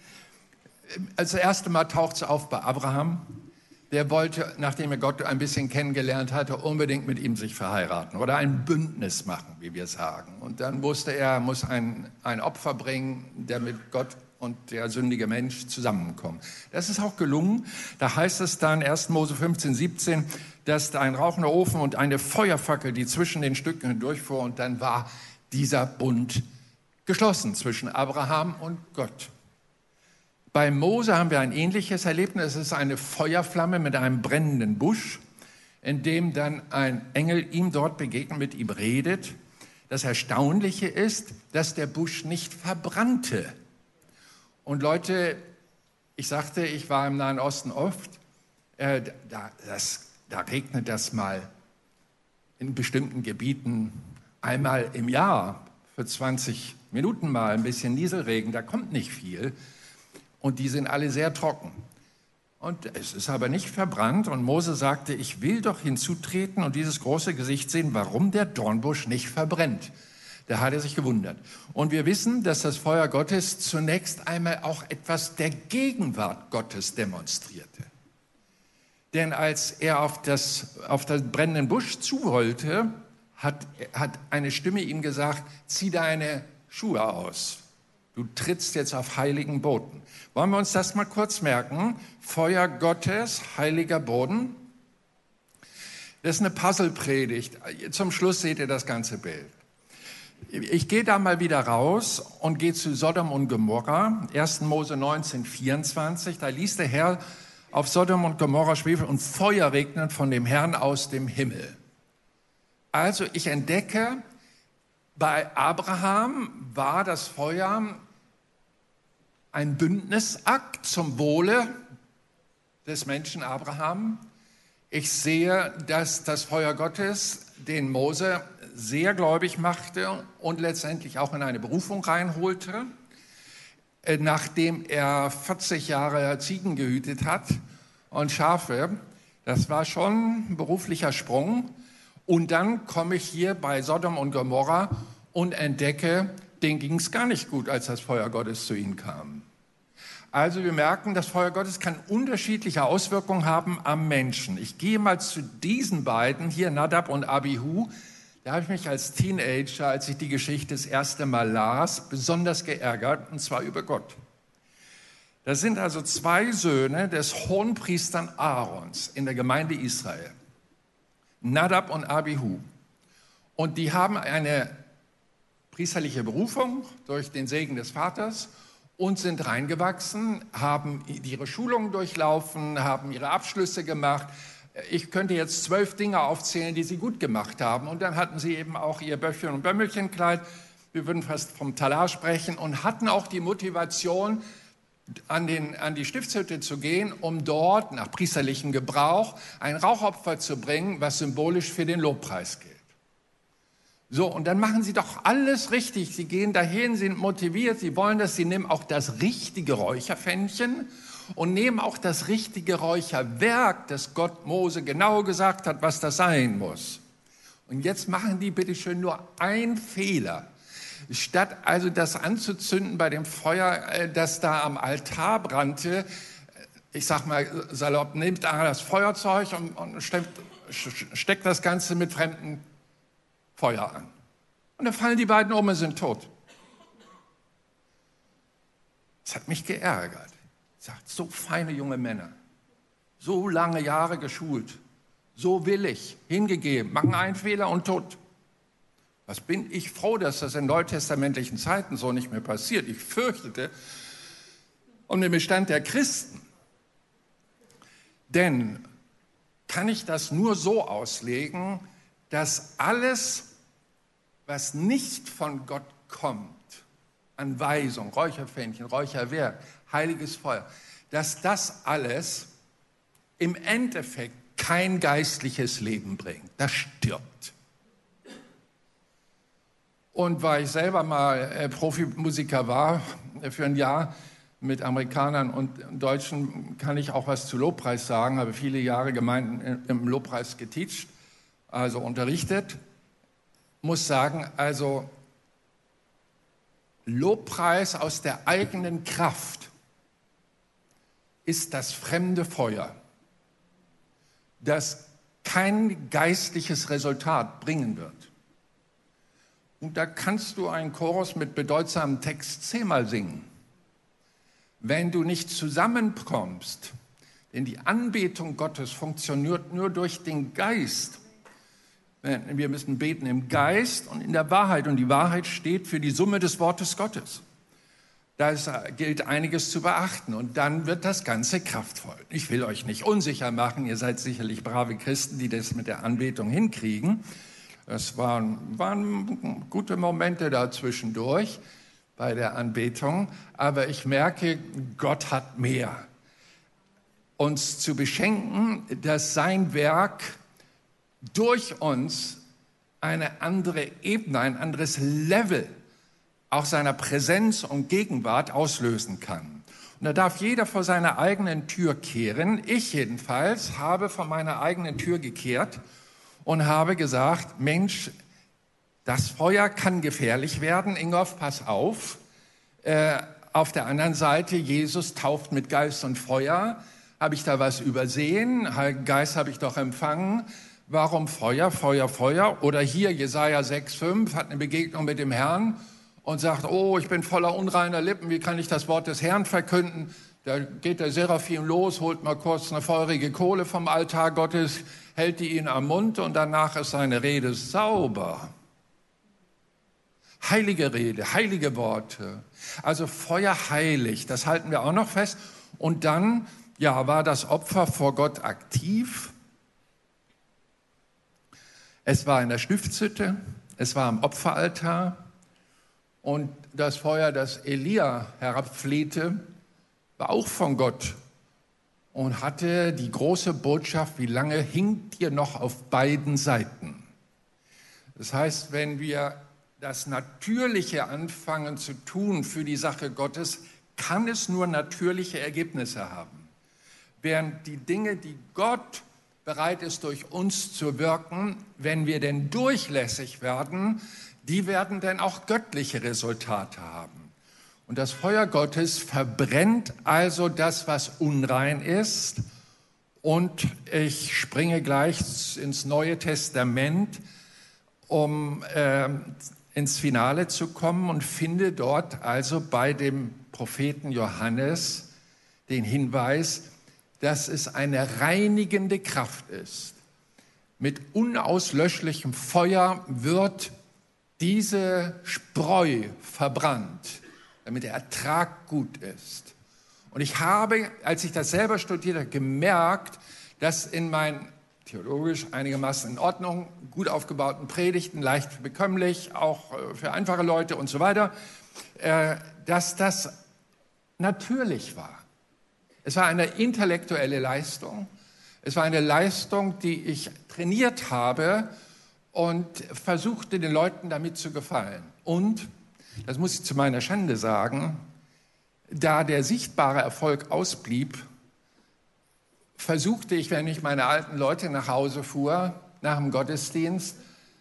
Als das erste Mal taucht es auf bei Abraham. Der wollte, nachdem er Gott ein bisschen kennengelernt hatte, unbedingt mit ihm sich verheiraten oder ein Bündnis machen, wie wir sagen. Und dann wusste er, er muss ein, ein Opfer bringen, damit Gott und der sündige Mensch zusammenkommen. Das ist auch gelungen. Da heißt es dann erster Mose fünfzehn, siebzehn, dass da ein rauchender Ofen und eine Feuerfackel, die zwischen den Stücken hindurchfuhr, und dann war dieser Bund geschlossen zwischen Abraham und Gott. Bei Mose haben wir ein ähnliches Erlebnis. Es ist eine Feuerflamme mit einem brennenden Busch, in dem dann ein Engel ihm dort begegnet, mit ihm redet. Das Erstaunliche ist, dass der Busch nicht verbrannte. Und Leute, ich sagte, ich war im Nahen Osten oft, äh, da, das, da regnet das mal in bestimmten Gebieten einmal im Jahr, für zwanzig Minuten mal ein bisschen Nieselregen, da kommt nicht viel. Und die sind alle sehr trocken. Und es ist aber nicht verbrannt. Und Mose sagte, ich will doch hinzutreten und dieses große Gesicht sehen, warum der Dornbusch nicht verbrennt. Da hat er sich gewundert. Und wir wissen, dass das Feuer Gottes zunächst einmal auch etwas der Gegenwart Gottes demonstrierte. Denn als er auf das, auf den brennenden Busch zu wollte, hat, hat eine Stimme ihm gesagt, zieh deine Schuhe aus. Du trittst jetzt auf heiligen Boden. Wollen wir uns das mal kurz merken? Feuer Gottes, heiliger Boden. Das ist eine Puzzlepredigt. Zum Schluss seht ihr das ganze Bild. Ich gehe da mal wieder raus und gehe zu Sodom und Gomorra. erster Mose neunzehn, vierundzwanzig. Da ließ der Herr auf Sodom und Gomorra Schwefel und Feuer regnen von dem Herrn aus dem Himmel. Also ich entdecke, bei Abraham war das Feuer ein Bündnisakt zum Wohle des Menschen Abraham. Ich sehe, dass das Feuer Gottes den Mose sehr gläubig machte und letztendlich auch in eine Berufung reinholte, nachdem er vierzig Jahre Ziegen gehütet hat und Schafe. Das war schon ein beruflicher Sprung. Und dann komme ich hier bei Sodom und Gomorra und entdecke, denen ging es gar nicht gut, als das Feuer Gottes zu ihnen kam. Also wir merken, das Feuer Gottes kann unterschiedliche Auswirkungen haben am Menschen. Ich gehe mal zu diesen beiden, hier Nadab und Abihu. Da habe ich mich als Teenager, als ich die Geschichte das erste Mal las, besonders geärgert, und zwar über Gott. Das sind also zwei Söhne des Hohenpriesters Aarons in der Gemeinde Israel. Nadab und Abihu. Und die haben eine priesterliche Berufung durch den Segen des Vaters und sind reingewachsen, haben ihre Schulungen durchlaufen, haben ihre Abschlüsse gemacht. Ich könnte jetzt zwölf Dinge aufzählen, die sie gut gemacht haben. Und dann hatten sie eben auch ihr Böffchen- und Bömmelchenkleid, wir würden fast vom Talar sprechen, und hatten auch die Motivation, An, den, an die Stiftshütte zu gehen, um dort nach priesterlichem Gebrauch ein Rauchopfer zu bringen, was symbolisch für den Lobpreis gilt. So, und dann machen sie doch alles richtig. Sie gehen dahin, sind motiviert, sie wollen das, sie nehmen auch das richtige Räucherpfännchen und nehmen auch das richtige Räucherwerk, das Gott Mose genau gesagt hat, was das sein muss. Und jetzt machen die bitte schön nur einen Fehler. Statt also das anzuzünden bei dem Feuer, das da am Altar brannte, ich sag mal salopp, nimmt da das Feuerzeug und, und steckt, steckt das Ganze mit fremdem Feuer an. Und dann fallen die beiden um und sind tot. Das hat mich geärgert. Sagt, so feine junge Männer, so lange Jahre geschult, so willig, hingegeben, machen einen Fehler und tot. Was bin ich froh, dass das in neutestamentlichen Zeiten so nicht mehr passiert. Ich fürchtete um den Bestand der Christen. Denn kann ich das nur so auslegen, dass alles, was nicht von Gott kommt, an Weisung, Räucherfähnchen, Räucherwerk, heiliges Feuer, dass das alles im Endeffekt kein geistliches Leben bringt. Das stirbt. Und weil ich selber mal äh, Profimusiker war, äh, für ein Jahr mit Amerikanern und Deutschen, kann ich auch was zu Lobpreis sagen. Habe viele Jahre Gemeinden im Lobpreis geteacht, also unterrichtet. Muss sagen, also Lobpreis aus der eigenen Kraft ist das fremde Feuer, das kein geistliches Resultat bringen wird. Und da kannst du einen Chorus mit bedeutsamem Text zehnmal singen. Wenn du nicht zusammenkommst, denn die Anbetung Gottes funktioniert nur durch den Geist. Wir müssen beten im Geist und in der Wahrheit. Und die Wahrheit steht für die Summe des Wortes Gottes. Da gilt einiges zu beachten. Und dann wird das Ganze kraftvoll. Ich will euch nicht unsicher machen. Ihr seid sicherlich brave Christen, die das mit der Anbetung hinkriegen. Es waren, waren gute Momente dazwischendurch bei der Anbetung. Aber ich merke, Gott hat mehr. Uns zu beschenken, dass sein Werk durch uns eine andere Ebene, ein anderes Level auch seiner Präsenz und Gegenwart auslösen kann. Und da darf jeder vor seiner eigenen Tür kehren. Ich jedenfalls habe vor meiner eigenen Tür gekehrt und habe gesagt, Mensch, das Feuer kann gefährlich werden. Ingolf, pass auf. Äh, auf der anderen Seite, Jesus tauft mit Geist und Feuer. Habe ich da was übersehen? Heiligen Geist habe ich doch empfangen. Warum Feuer, Feuer, Feuer? Oder hier Jesaja sechs fünf hat eine Begegnung mit dem Herrn und sagt, oh, ich bin voller unreiner Lippen, wie kann ich das Wort des Herrn verkünden? Da geht der Seraphim los, holt mal kurz eine feurige Kohle vom Altar Gottes, hält die ihn am Mund und danach ist seine Rede sauber. Heilige Rede, heilige Worte. Also Feuer heilig, das halten wir auch noch fest. Und dann, ja, war das Opfer vor Gott aktiv. Es war in der Stiftshütte, es war am Opferaltar und das Feuer, das Elia herabflehte, war auch von Gott und hatte die große Botschaft, wie lange hinkt ihr noch auf beiden Seiten? Das heißt, wenn wir das Natürliche anfangen zu tun für die Sache Gottes, kann es nur natürliche Ergebnisse haben. Während die Dinge, die Gott bereit ist, durch uns zu wirken, wenn wir denn durchlässig werden, die werden dann auch göttliche Resultate haben. Und das Feuer Gottes verbrennt also das, was unrein ist. Und ich springe gleich ins Neue Testament, um äh, ins Finale zu kommen und finde dort also bei dem Propheten Johannes den Hinweis, dass es eine reinigende Kraft ist. Mit unauslöschlichem Feuer wird diese Spreu verbrannt, damit der Ertrag gut ist. Und ich habe, als ich das selber studiert habe, gemerkt, dass in meinen theologisch einigermaßen in Ordnung, gut aufgebauten Predigten, leicht bekömmlich, auch für einfache Leute und so weiter, dass das natürlich war. Es war eine intellektuelle Leistung. Es war eine Leistung, die ich trainiert habe und versuchte, den Leuten damit zu gefallen. Und, das muss ich zu meiner Schande sagen, da der sichtbare Erfolg ausblieb, versuchte ich, wenn ich meine alten Leute nach Hause fuhr, nach dem Gottesdienst,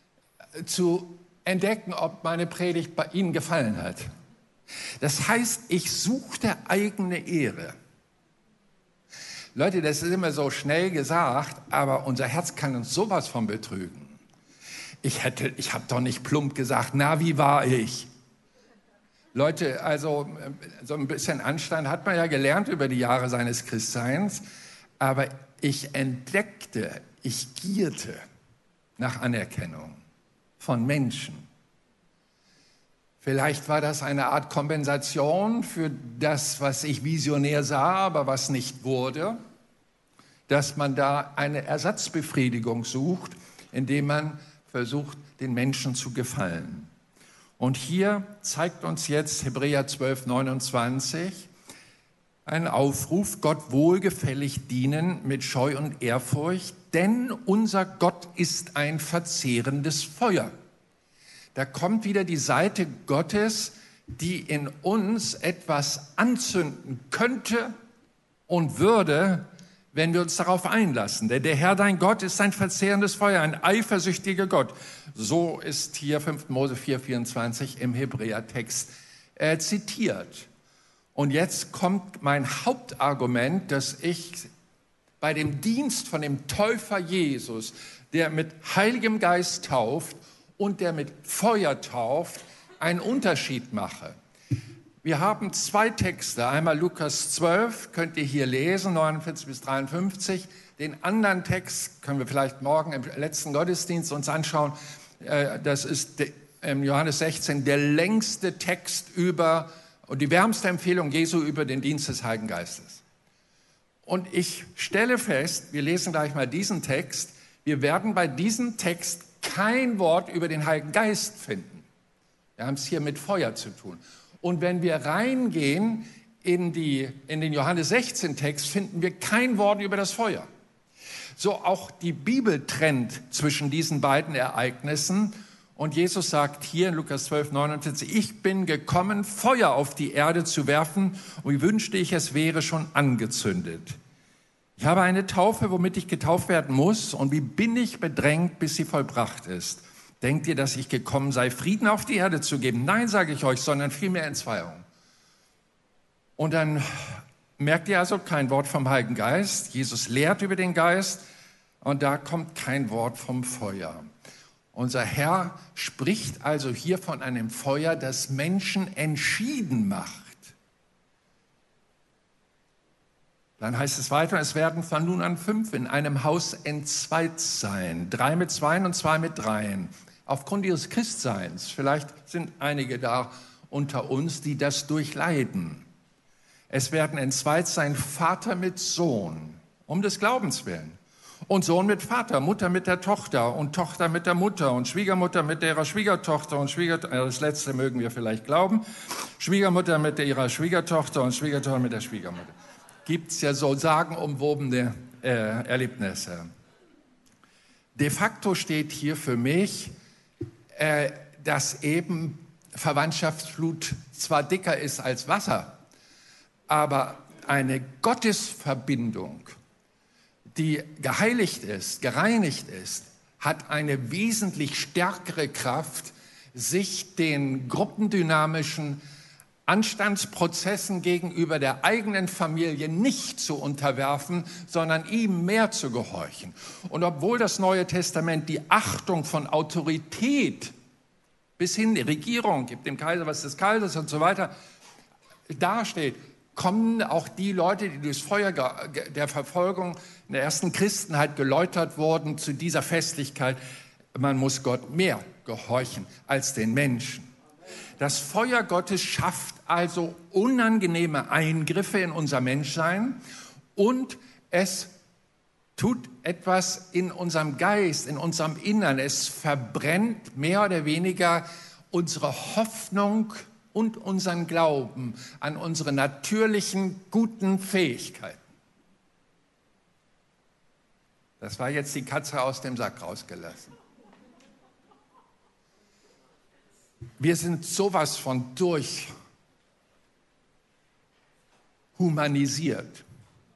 zu entdecken, ob meine Predigt bei ihnen gefallen hat. Das heißt, ich suchte eigene Ehre. Leute, das ist immer so schnell gesagt, aber unser Herz kann uns sowas von betrügen. Ich hätte, ich habe doch nicht plump gesagt, na, wie war ich? Leute, also so ein bisschen Anstand hat man ja gelernt über die Jahre seines Christseins, aber ich entdeckte, ich gierte nach Anerkennung von Menschen. Vielleicht war das eine Art Kompensation für das, was ich visionär sah, aber was nicht wurde. dass man da eine Ersatzbefriedigung sucht, indem man versucht, den Menschen zu gefallen. Und hier zeigt uns jetzt Hebräer zwölf, neunundzwanzig einen Aufruf, Gott wohlgefällig dienen mit Scheu und Ehrfurcht, denn unser Gott ist ein verzehrendes Feuer. Da kommt wieder die Seite Gottes, die in uns etwas anzünden könnte und würde, wenn wir uns darauf einlassen. Denn der Herr, dein Gott, ist ein verzehrendes Feuer, ein eifersüchtiger Gott. So ist hier fünfter Mose vier, vierundzwanzig im Hebräertext äh, zitiert. Und jetzt kommt mein Hauptargument, dass ich bei dem Dienst von dem Täufer Jesus, der mit Heiligem Geist tauft und der mit Feuer tauft, einen Unterschied mache. Wir haben zwei Texte, einmal Lukas zwölf, könnt ihr hier lesen, neunundvierzig bis dreiundfünfzig. Den anderen Text können wir vielleicht morgen im letzten Gottesdienst uns anschauen. Das ist im Johannes sechzehn der längste Text über und die wärmste Empfehlung Jesu über den Dienst des Heiligen Geistes. Und ich stelle fest, wir lesen gleich mal diesen Text, wir werden bei diesem Text kein Wort über den Heiligen Geist finden. Wir haben es hier mit Feuer zu tun. Und wenn wir reingehen in, die, in den Johannes sechzehn Text, finden wir kein Wort über das Feuer. So auch die Bibel trennt zwischen diesen beiden Ereignissen. Und Jesus sagt hier in Lukas zwölf, neunundvierzig, ich bin gekommen, Feuer auf die Erde zu werfen, und wie wünschte ich, es wäre schon angezündet. Ich habe eine Taufe, womit ich getauft werden muss, und wie bin ich bedrängt, bis sie vollbracht ist. Denkt ihr, dass ich gekommen sei, Frieden auf die Erde zu geben? Nein, sage ich euch, sondern vielmehr Entzweiung. Und dann merkt ihr also kein Wort vom Heiligen Geist. Jesus lehrt über den Geist, und da kommt kein Wort vom Feuer. Unser Herr spricht also hier von einem Feuer, das Menschen entschieden macht. Dann heißt es weiter, es werden von nun an fünf in einem Haus entzweit sein. Drei mit Zweien und zwei mit Dreien. Aufgrund ihres Christseins, vielleicht sind einige da unter uns, die das durchleiden. Es werden entzweit sein Vater mit Sohn, um des Glaubens willen. Und Sohn mit Vater, Mutter mit der Tochter und Tochter mit der Mutter und Schwiegermutter mit ihrer Schwiegertochter und Schwiegertochter, das Letzte mögen wir vielleicht glauben, Schwiegermutter mit ihrer Schwiegertochter und Schwiegertochter mit der Schwiegermutter. Gibt es ja so sagenumwobene äh, Erlebnisse. De facto steht hier für mich, äh, dass eben Verwandtschaftsblut zwar dicker ist als Wasser, aber eine Gottesverbindung, die geheiligt ist, gereinigt ist, hat eine wesentlich stärkere Kraft, sich den gruppendynamischen Anstandsprozessen gegenüber der eigenen Familie nicht zu unterwerfen, sondern ihm mehr zu gehorchen. Und obwohl das Neue Testament die Achtung von Autorität bis hin die Regierung, gibt dem Kaiser was des Kaisers und so weiter, dasteht, kommen auch die Leute, die durchs Feuer der Verfolgung in der ersten Christenheit geläutert wurden, zu dieser Festlichkeit, man muss Gott mehr gehorchen als den Menschen. Das Feuer Gottes schafft also unangenehme Eingriffe in unser Menschsein und es tut etwas in unserem Geist, in unserem Innern. Es verbrennt mehr oder weniger unsere Hoffnung und unseren Glauben an unsere natürlichen, guten Fähigkeiten. Das war jetzt die Katze aus dem Sack rausgelassen. Wir sind sowas von durchhumanisiert.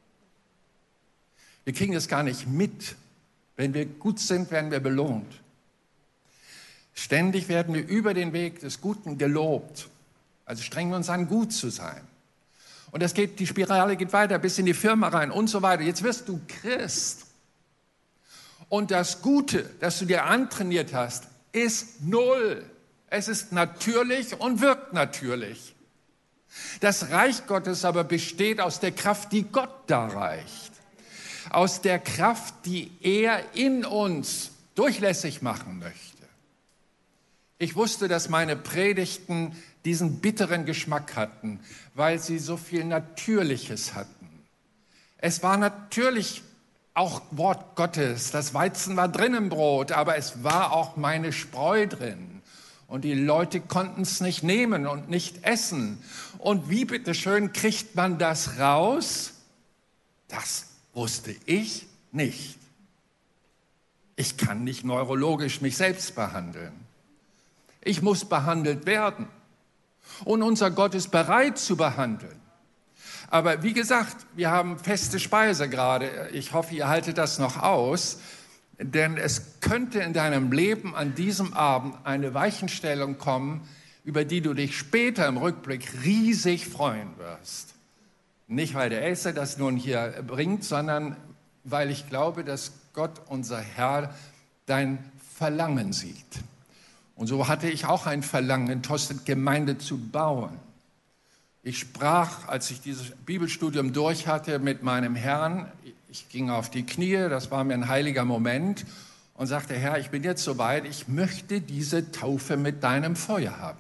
Wir kriegen das gar nicht mit. Wenn wir gut sind, werden wir belohnt. Ständig werden wir über den Weg des Guten gelobt. Also strengen wir uns an, gut zu sein. Und das geht, die Spirale geht weiter bis in die Firma rein und so weiter. Jetzt wirst du Christ. Und das Gute, das du dir antrainiert hast, ist null. Es ist natürlich und wirkt natürlich. Das Reich Gottes aber besteht aus der Kraft, die Gott darreicht. Aus der Kraft, die er in uns durchlässig machen möchte. Ich wusste, dass meine Predigten diesen bitteren Geschmack hatten, weil sie so viel Natürliches hatten. Es war natürlich auch Wort Gottes. Das Weizen war drin im Brot, aber es war auch meine Spreu drin. Und die Leute konnten es nicht nehmen und nicht essen. Und wie bitteschön kriegt man das raus? Das wusste ich nicht. Ich kann nicht neurologisch mich selbst behandeln. Ich muss behandelt werden. Und unser Gott ist bereit zu behandeln. Aber wie gesagt, wir haben feste Speise gerade. Ich hoffe, ihr haltet das noch aus. Denn es könnte in deinem Leben an diesem Abend eine Weichenstellung kommen, über die du dich später im Rückblick riesig freuen wirst. Nicht, weil der Elster das nun hier bringt, sondern weil ich glaube, dass Gott, unser Herr, dein Verlangen sieht. Und so hatte ich auch ein Verlangen, in Tostedt Gemeinde zu bauen. Ich sprach, als ich dieses Bibelstudium durch hatte, mit meinem Herrn. Ich ging auf die Knie, das war mir ein heiliger Moment und sagte, Herr, ich bin jetzt soweit, ich möchte diese Taufe mit deinem Feuer haben.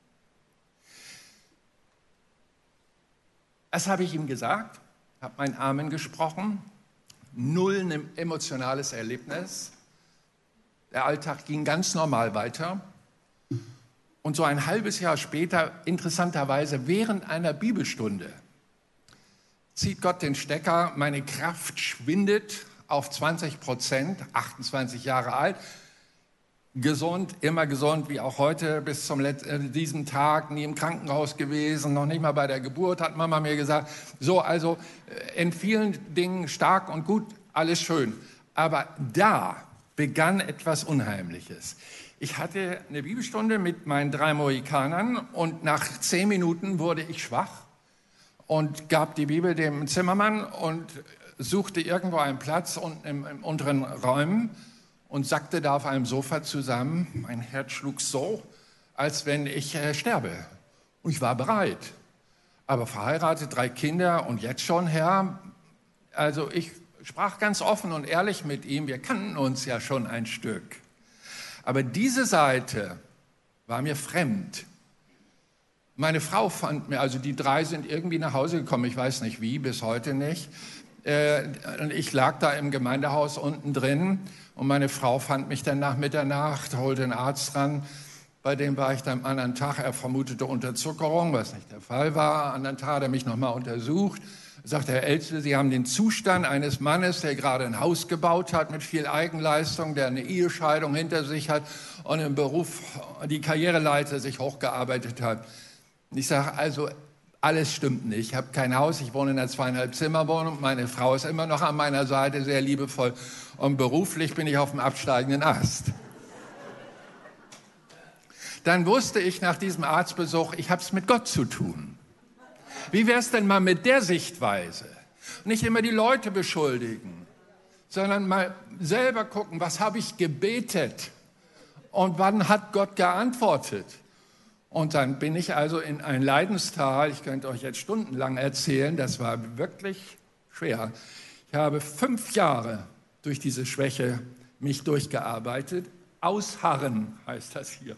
Das habe ich ihm gesagt, habe mein Amen gesprochen, null ein emotionales Erlebnis. Der Alltag ging ganz normal weiter. Und so ein halbes Jahr später, interessanterweise während einer Bibelstunde, zieht Gott den Stecker, meine Kraft schwindet auf zwanzig Prozent, achtundzwanzig Jahre alt, gesund, immer gesund, wie auch heute, bis zum letzten, diesem Tag, nie im Krankenhaus gewesen, noch nicht mal bei der Geburt, hat Mama mir gesagt. So, also in vielen Dingen stark und gut, alles schön. Aber da begann etwas Unheimliches. Ich hatte eine Bibelstunde mit meinen drei Mohikanern und nach zehn Minuten wurde ich schwach und gab die Bibel dem Zimmermann und suchte irgendwo einen Platz unten im, im unteren Räumen und sackte da auf einem Sofa zusammen. Mein Herz schlug so, als wenn ich äh, sterbe. Und ich war bereit. Aber verheiratet, drei Kinder und jetzt schon, Herr. Also ich sprach ganz offen und ehrlich mit ihm. Wir kannten uns ja schon ein Stück. Aber diese Seite war mir fremd. Meine Frau fand mir, also die drei sind irgendwie nach Hause gekommen, ich weiß nicht wie, bis heute nicht. Äh, und ich lag da im Gemeindehaus unten drin und meine Frau fand mich dann nach Mitternacht, holte den Arzt ran. Bei dem war ich dann am anderen Tag, er vermutete Unterzuckerung, was nicht der Fall war. Am anderen Tag hat er mich nochmal untersucht. Sagte, Herr Elzel, Sie haben den Zustand eines Mannes, der gerade ein Haus gebaut hat mit viel Eigenleistung, der eine Ehescheidung hinter sich hat und im Beruf die Karriereleiter sich hochgearbeitet hat. Und ich sage, also alles stimmt nicht. Ich habe kein Haus, ich wohne in einer zweieinhalb Zimmerwohnung, meine Frau ist immer noch an meiner Seite, sehr liebevoll. Und beruflich bin ich auf dem absteigenden Ast. Dann wusste ich nach diesem Arztbesuch, ich habe es mit Gott zu tun. Wie wäre es denn mal mit der Sichtweise? Nicht immer die Leute beschuldigen, sondern mal selber gucken, was habe ich gebetet und wann hat Gott geantwortet? Und dann bin ich also in ein Leidenstal, ich könnte euch jetzt stundenlang erzählen, das war wirklich schwer. Ich habe fünf Jahre durch diese Schwäche mich durchgearbeitet. Ausharren heißt das hier.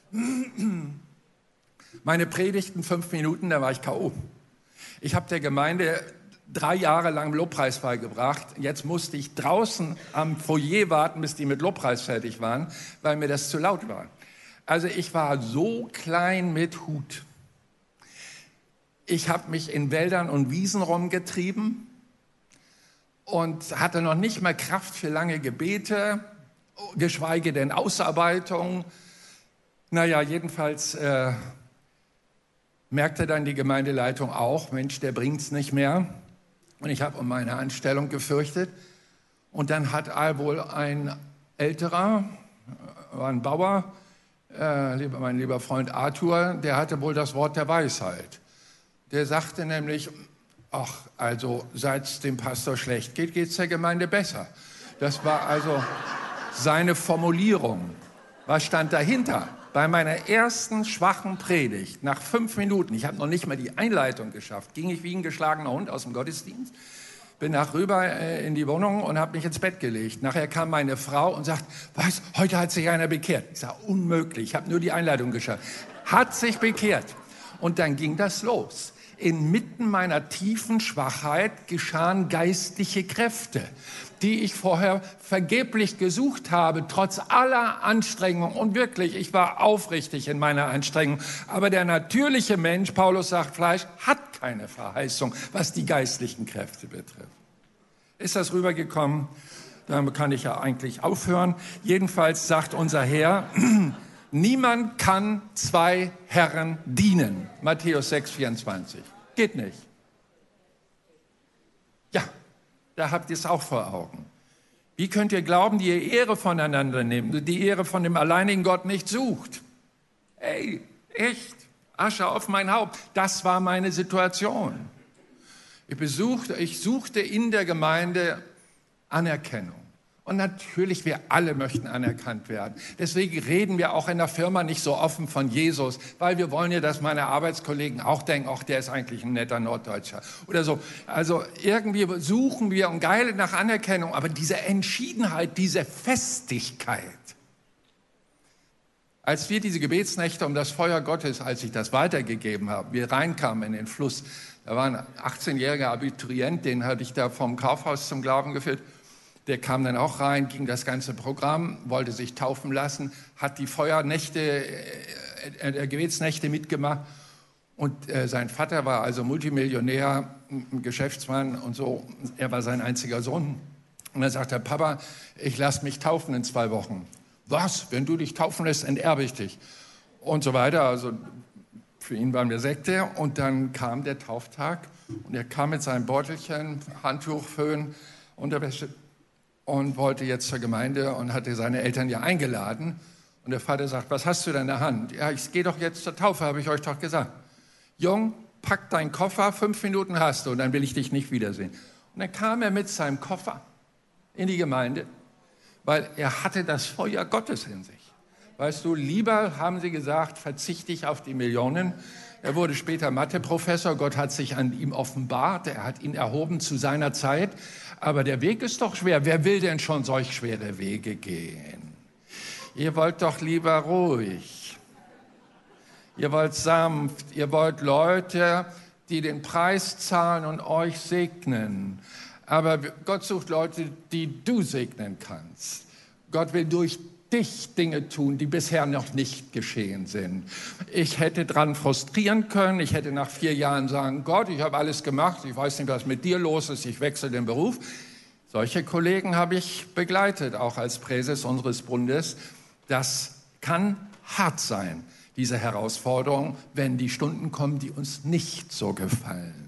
Meine Predigten, fünf Minuten, da war ich K O Ich habe der Gemeinde drei Jahre lang Lobpreis beigebracht. Jetzt musste ich draußen am Foyer warten, bis die mit Lobpreis fertig waren, weil mir das zu laut war. Also ich war so klein mit Hut. Ich habe mich in Wäldern und Wiesen rumgetrieben und hatte noch nicht mal Kraft für lange Gebete, geschweige denn Ausarbeitung. Naja, jedenfalls äh, merkte dann die Gemeindeleitung auch, Mensch, der bringt's nicht mehr. Und ich habe um meine Anstellung gefürchtet. Und dann hat wohl ein älterer, war ein Bauer, äh, lieber, mein lieber Freund Arthur, der hatte wohl das Wort der Weisheit. Der sagte nämlich, ach, also seit es dem Pastor schlecht geht, geht es der Gemeinde besser. Das war also seine Formulierung. Was stand dahinter? Bei meiner ersten schwachen Predigt, nach fünf Minuten, ich habe noch nicht mal die Einleitung geschafft, ging ich wie ein geschlagener Hund aus dem Gottesdienst, bin nach rüber äh, in die Wohnung und habe mich ins Bett gelegt. Nachher kam meine Frau und sagt, was, heute hat sich einer bekehrt. Ich sage, unmöglich, ich habe nur die Einleitung geschafft. Hat sich bekehrt. Und dann ging das los. inmitten meiner tiefen Schwachheit geschahen geistliche Kräfte, die ich vorher vergeblich gesucht habe, trotz aller Anstrengung. Und wirklich, ich war aufrichtig in meiner Anstrengung. Aber der natürliche Mensch, Paulus sagt, Fleisch hat keine Verheißung, was die geistlichen Kräfte betrifft. Ist das rübergekommen? Damit kann ich ja eigentlich aufhören. Jedenfalls sagt unser Herr, niemand kann zwei Herren dienen. Matthäus sechs, vierundzwanzig. Geht nicht. Ja, da habt ihr es auch vor Augen. Wie könnt ihr glauben, die ihr Ehre voneinander nehmt, die Ehre von dem alleinigen Gott nicht sucht? Ey, echt, Asche auf mein Haupt. Das war meine Situation. Ich besuchte, ich suchte in der Gemeinde Anerkennung. Und natürlich, wir alle möchten anerkannt werden. Deswegen reden wir auch in der Firma nicht so offen von Jesus, weil wir wollen ja, dass meine Arbeitskollegen auch denken, ach, der ist eigentlich ein netter Norddeutscher oder so. Also irgendwie suchen wir und geile nach Anerkennung, aber diese Entschiedenheit, diese Festigkeit. Als wir diese Gebetsnächte um das Feuer Gottes, als ich das weitergegeben habe, wir reinkamen in den Fluss, da war ein achtzehnjähriger Abiturient, den hatte ich da vom Kaufhaus zum Glauben geführt. Der kam dann auch rein, ging das ganze Programm, wollte sich taufen lassen, hat die Feuernächte, äh, Gebetsnächte mitgemacht. Und äh, sein Vater war also Multimillionär, ein Geschäftsmann und so. Er war sein einziger Sohn. Und dann sagt er, Papa, ich lasse mich taufen in zwei Wochen. Was? Wenn du dich taufen lässt, enterbe ich dich. Und so weiter. Also für ihn waren wir Sekte. Und dann kam der Tauftag und er kam mit seinem Beutelchen, Handtuch, Föhn, Unterwäsche und wollte jetzt zur Gemeinde und hatte seine Eltern ja eingeladen. Und der Vater sagt, was hast du denn in der Hand? Ja, ich gehe doch jetzt zur Taufe, habe ich euch doch gesagt. Jung, pack deinen Koffer, fünf Minuten hast du und dann will ich dich nicht wiedersehen. Und dann kam er mit seinem Koffer in die Gemeinde, weil er hatte das Feuer Gottes in sich. Weißt du, lieber, haben sie gesagt, verzichte ich auf die Millionen. Er wurde später Matheprofessor, Gott hat sich an ihm offenbart, er hat ihn erhoben zu seiner Zeit. Aber der Weg ist doch schwer. Wer will denn schon solch schwere Wege gehen? Ihr wollt doch lieber ruhig. Ihr wollt sanft. Ihr wollt Leute, die den Preis zahlen und euch segnen. Aber Gott sucht Leute, die du segnen kannst. Gott will durch dich Dinge tun, die bisher noch nicht geschehen sind. Ich hätte dran frustrieren können, ich hätte nach vier Jahren sagen, Gott, ich habe alles gemacht, ich weiß nicht, was mit dir los ist, ich wechsle den Beruf. Solche Kollegen habe ich begleitet, auch als Präses unseres Bundes. Das kann hart sein, diese Herausforderung, wenn die Stunden kommen, die uns nicht so gefallen.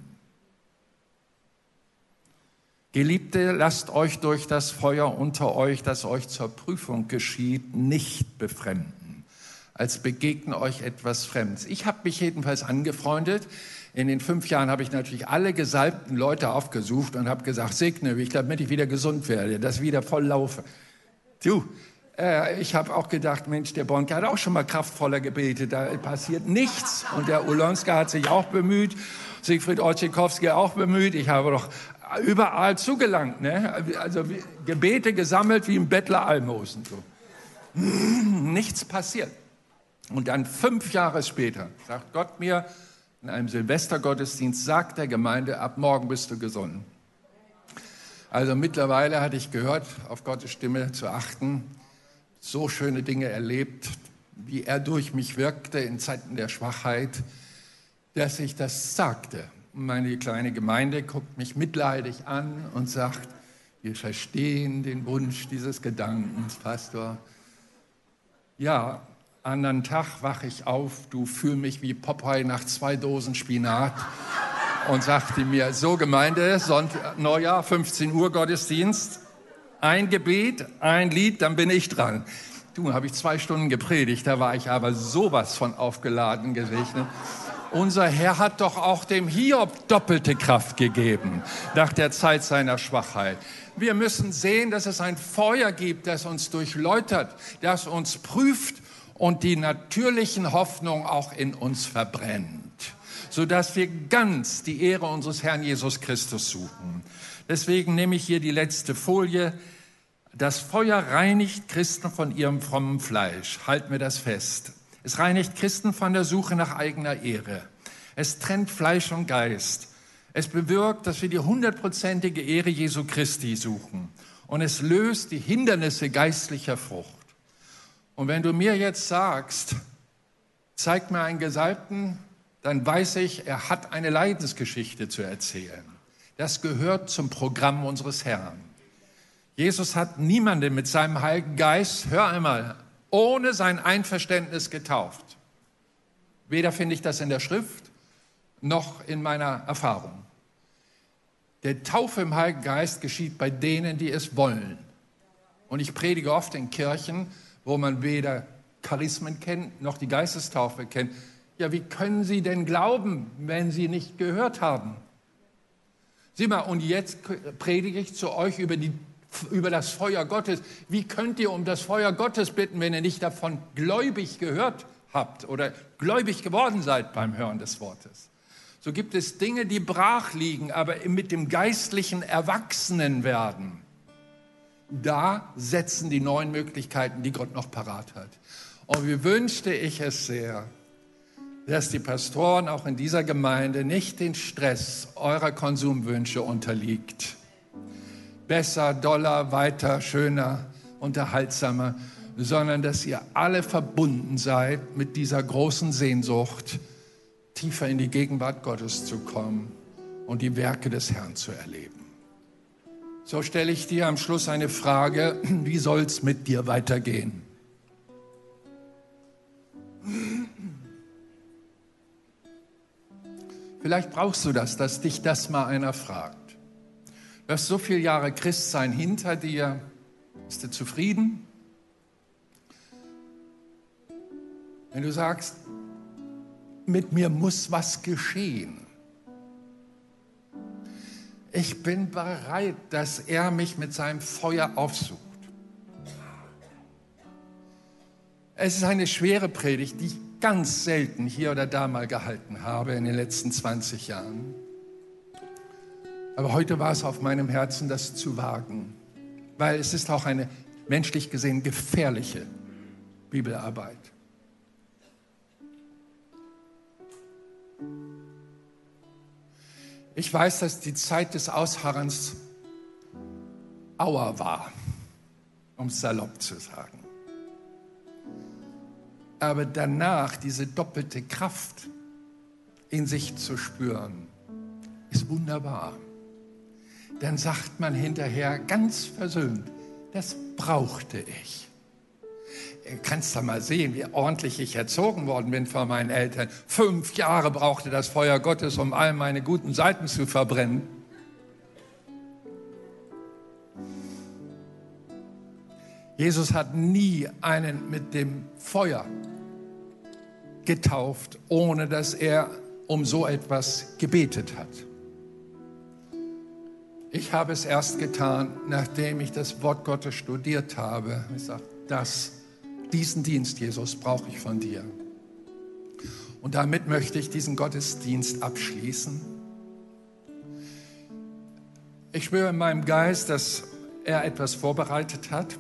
Geliebte, lasst euch durch das Feuer unter euch, das euch zur Prüfung geschieht, nicht befremden, als begegne euch etwas Fremdes. Ich habe mich jedenfalls angefreundet. In den fünf Jahren habe ich natürlich alle gesalbten Leute aufgesucht und habe gesagt, segne mich, damit ich wieder gesund werde, dass ich wieder voll laufe. Du, äh, ich habe auch gedacht, Mensch, der Bonke hat auch schon mal kraftvoller gebetet, da passiert nichts. Und der Ulonska hat sich auch bemüht, Siegfried Ortschikowski auch bemüht. Ich habe doch überall zugelangt, ne? Also Gebete gesammelt wie im Bettler Almosen. So. Nichts passiert. Und dann fünf Jahre später sagt Gott mir in einem Silvestergottesdienst, sagt der Gemeinde, ab morgen bist du gesund. Also mittlerweile hatte ich gehört, auf Gottes Stimme zu achten, so schöne Dinge erlebt, wie er durch mich wirkte in Zeiten der Schwachheit, dass ich das sagte. Meine kleine Gemeinde guckt mich mitleidig an und sagt, wir verstehen den Wunsch dieses Gedankens, Pastor. Ja, anderen Tag wache ich auf, du fühl mich wie Popeye nach zwei Dosen Spinat und sagte mir, so Gemeinde, Sonntag, Neujahr, fünfzehn Uhr Gottesdienst, ein Gebet, ein Lied, dann bin ich dran. Du, habe ich zwei Stunden gepredigt, da war ich aber sowas von aufgeladen gewesen. Unser Herr hat doch auch dem Hiob doppelte Kraft gegeben, nach der Zeit seiner Schwachheit. Wir müssen sehen, dass es ein Feuer gibt, das uns durchläutert, das uns prüft und die natürlichen Hoffnungen auch in uns verbrennt, sodass wir ganz die Ehre unseres Herrn Jesus Christus suchen. Deswegen nehme ich hier die letzte Folie. Das Feuer reinigt Christen von ihrem frommen Fleisch. Halten wir das fest. Es reinigt Christen von der Suche nach eigener Ehre. Es trennt Fleisch und Geist. Es bewirkt, dass wir die hundertprozentige Ehre Jesu Christi suchen. Und es löst die Hindernisse geistlicher Frucht. Und wenn du mir jetzt sagst, zeig mir einen Gesalbten, dann weiß ich, er hat eine Leidensgeschichte zu erzählen. Das gehört zum Programm unseres Herrn. Jesus hat niemanden mit seinem Heiligen Geist, hör einmal, ohne sein Einverständnis getauft. Weder finde ich das in der Schrift, noch in meiner Erfahrung. Der Taufe im Heiligen Geist geschieht bei denen, die es wollen. Und ich predige oft in Kirchen, wo man weder Charismen kennt, noch die Geistestaufe kennt. Ja, wie können Sie denn glauben, wenn Sie nicht gehört haben? Sieh mal, und jetzt predige ich zu euch über, die, über das Feuer Gottes. Wie könnt ihr um das Feuer Gottes bitten, wenn ihr nicht davon gläubig gehört habt oder gläubig geworden seid beim Hören des Wortes? So gibt es Dinge, die brach liegen, aber mit dem geistlichen Erwachsenenwerden, da setzen die neuen Möglichkeiten, die Gott noch parat hat. Und wie wünschte ich es sehr, dass die Pastoren auch in dieser Gemeinde nicht den Stress eurer Konsumwünsche unterliegt. Besser, doller, weiter, schöner, unterhaltsamer, sondern dass ihr alle verbunden seid mit dieser großen Sehnsucht, tiefer in die Gegenwart Gottes zu kommen und die Werke des Herrn zu erleben. So stelle ich dir am Schluss eine Frage: Wie soll es mit dir weitergehen? Vielleicht brauchst du das, dass dich das mal einer fragt. Du hast so viele Jahre Christsein hinter dir. Bist du zufrieden? Wenn du sagst, mit mir muss was geschehen. Ich bin bereit, dass er mich mit seinem Feuer aufsucht. Es ist eine schwere Predigt, die ich ganz selten hier oder da mal gehalten habe in den letzten zwanzig Jahren. Aber heute war es auf meinem Herzen, das zu wagen, weil es ist auch eine menschlich gesehen gefährliche Bibelarbeit. Ich weiß, dass die Zeit des Ausharrens Auer war, um es salopp zu sagen. Aber danach diese doppelte Kraft in sich zu spüren, ist wunderbar. Dann sagt man hinterher ganz versöhnt, das brauchte ich. Du kannst da mal sehen, wie ordentlich ich erzogen worden bin von meinen Eltern. Fünf Jahre brauchte das Feuer Gottes, um all meine guten Seiten zu verbrennen. Jesus hat nie einen mit dem Feuer getauft, ohne dass er um so etwas gebetet hat. Ich habe es erst getan, nachdem ich das Wort Gottes studiert habe. Ich sage, das, diesen Dienst, Jesus, brauche ich von dir. Und damit möchte ich diesen Gottesdienst abschließen. Ich spüre in meinem Geist, dass er etwas vorbereitet hat.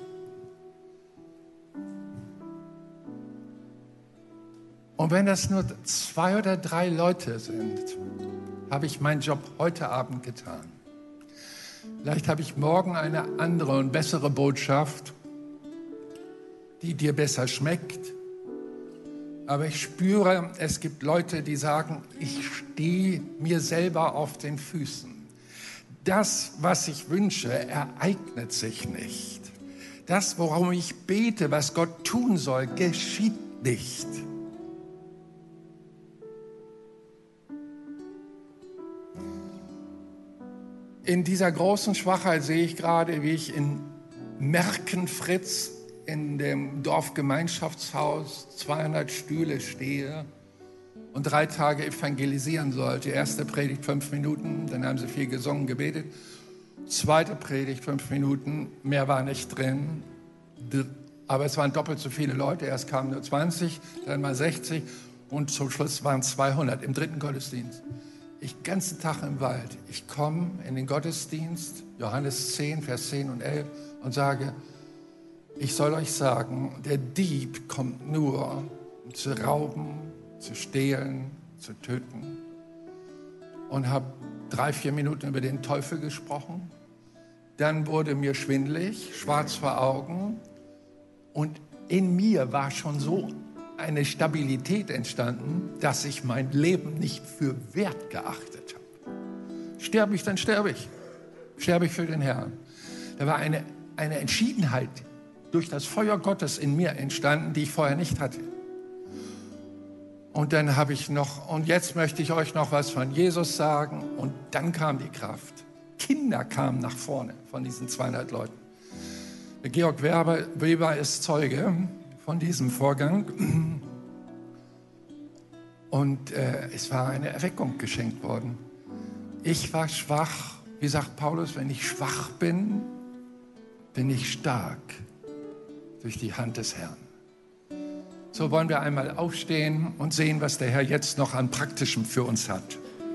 Und wenn das nur zwei oder drei Leute sind, habe ich meinen Job heute Abend getan. Vielleicht habe ich morgen eine andere und bessere Botschaft, die dir besser schmeckt. Aber ich spüre, es gibt Leute, die sagen, ich stehe mir selber auf den Füßen. Das, was ich wünsche, ereignet sich nicht. Das, worum ich bete, was Gott tun soll, geschieht nicht. In dieser großen Schwachheit sehe ich gerade, wie ich in Merkenfritz in dem Dorfgemeinschaftshaus zweihundert Stühle stehe und drei Tage evangelisieren sollte. Erste Predigt fünf Minuten, dann haben sie viel gesungen, gebetet. Zweite Predigt fünf Minuten, mehr war nicht drin. Aber es waren doppelt so viele Leute. Erst kamen nur zwanzig, dann mal sechzig und zum Schluss waren es zweihundert im dritten Gottesdienst. Ich den ganzen Tag im Wald. Ich komme in den Gottesdienst, Johannes zehn, Vers zehn und elf, und sage, ich soll euch sagen, der Dieb kommt nur, um zu rauben, zu stehlen, zu töten. Und habe drei, vier Minuten über den Teufel gesprochen. Dann wurde mir schwindelig, schwarz vor Augen. Und in mir war schon so eine Stabilität entstanden, dass ich mein Leben nicht für wert geachtet habe. Sterbe ich, dann sterbe ich. Sterbe ich für den Herrn. Da war eine, eine Entschiedenheit durch das Feuer Gottes in mir entstanden, die ich vorher nicht hatte. Und dann habe ich noch, und jetzt möchte ich euch noch was von Jesus sagen. Und dann kam die Kraft. Kinder kamen nach vorne von diesen zweihundert Leuten. Der Georg Weber, Weber ist Zeuge von diesem Vorgang. Und äh, es war eine Erweckung geschenkt worden. Ich war schwach. Wie sagt Paulus, wenn ich schwach bin, bin ich stark durch die Hand des Herrn. So wollen wir einmal aufstehen und sehen, was der Herr jetzt noch an Praktischem für uns hat.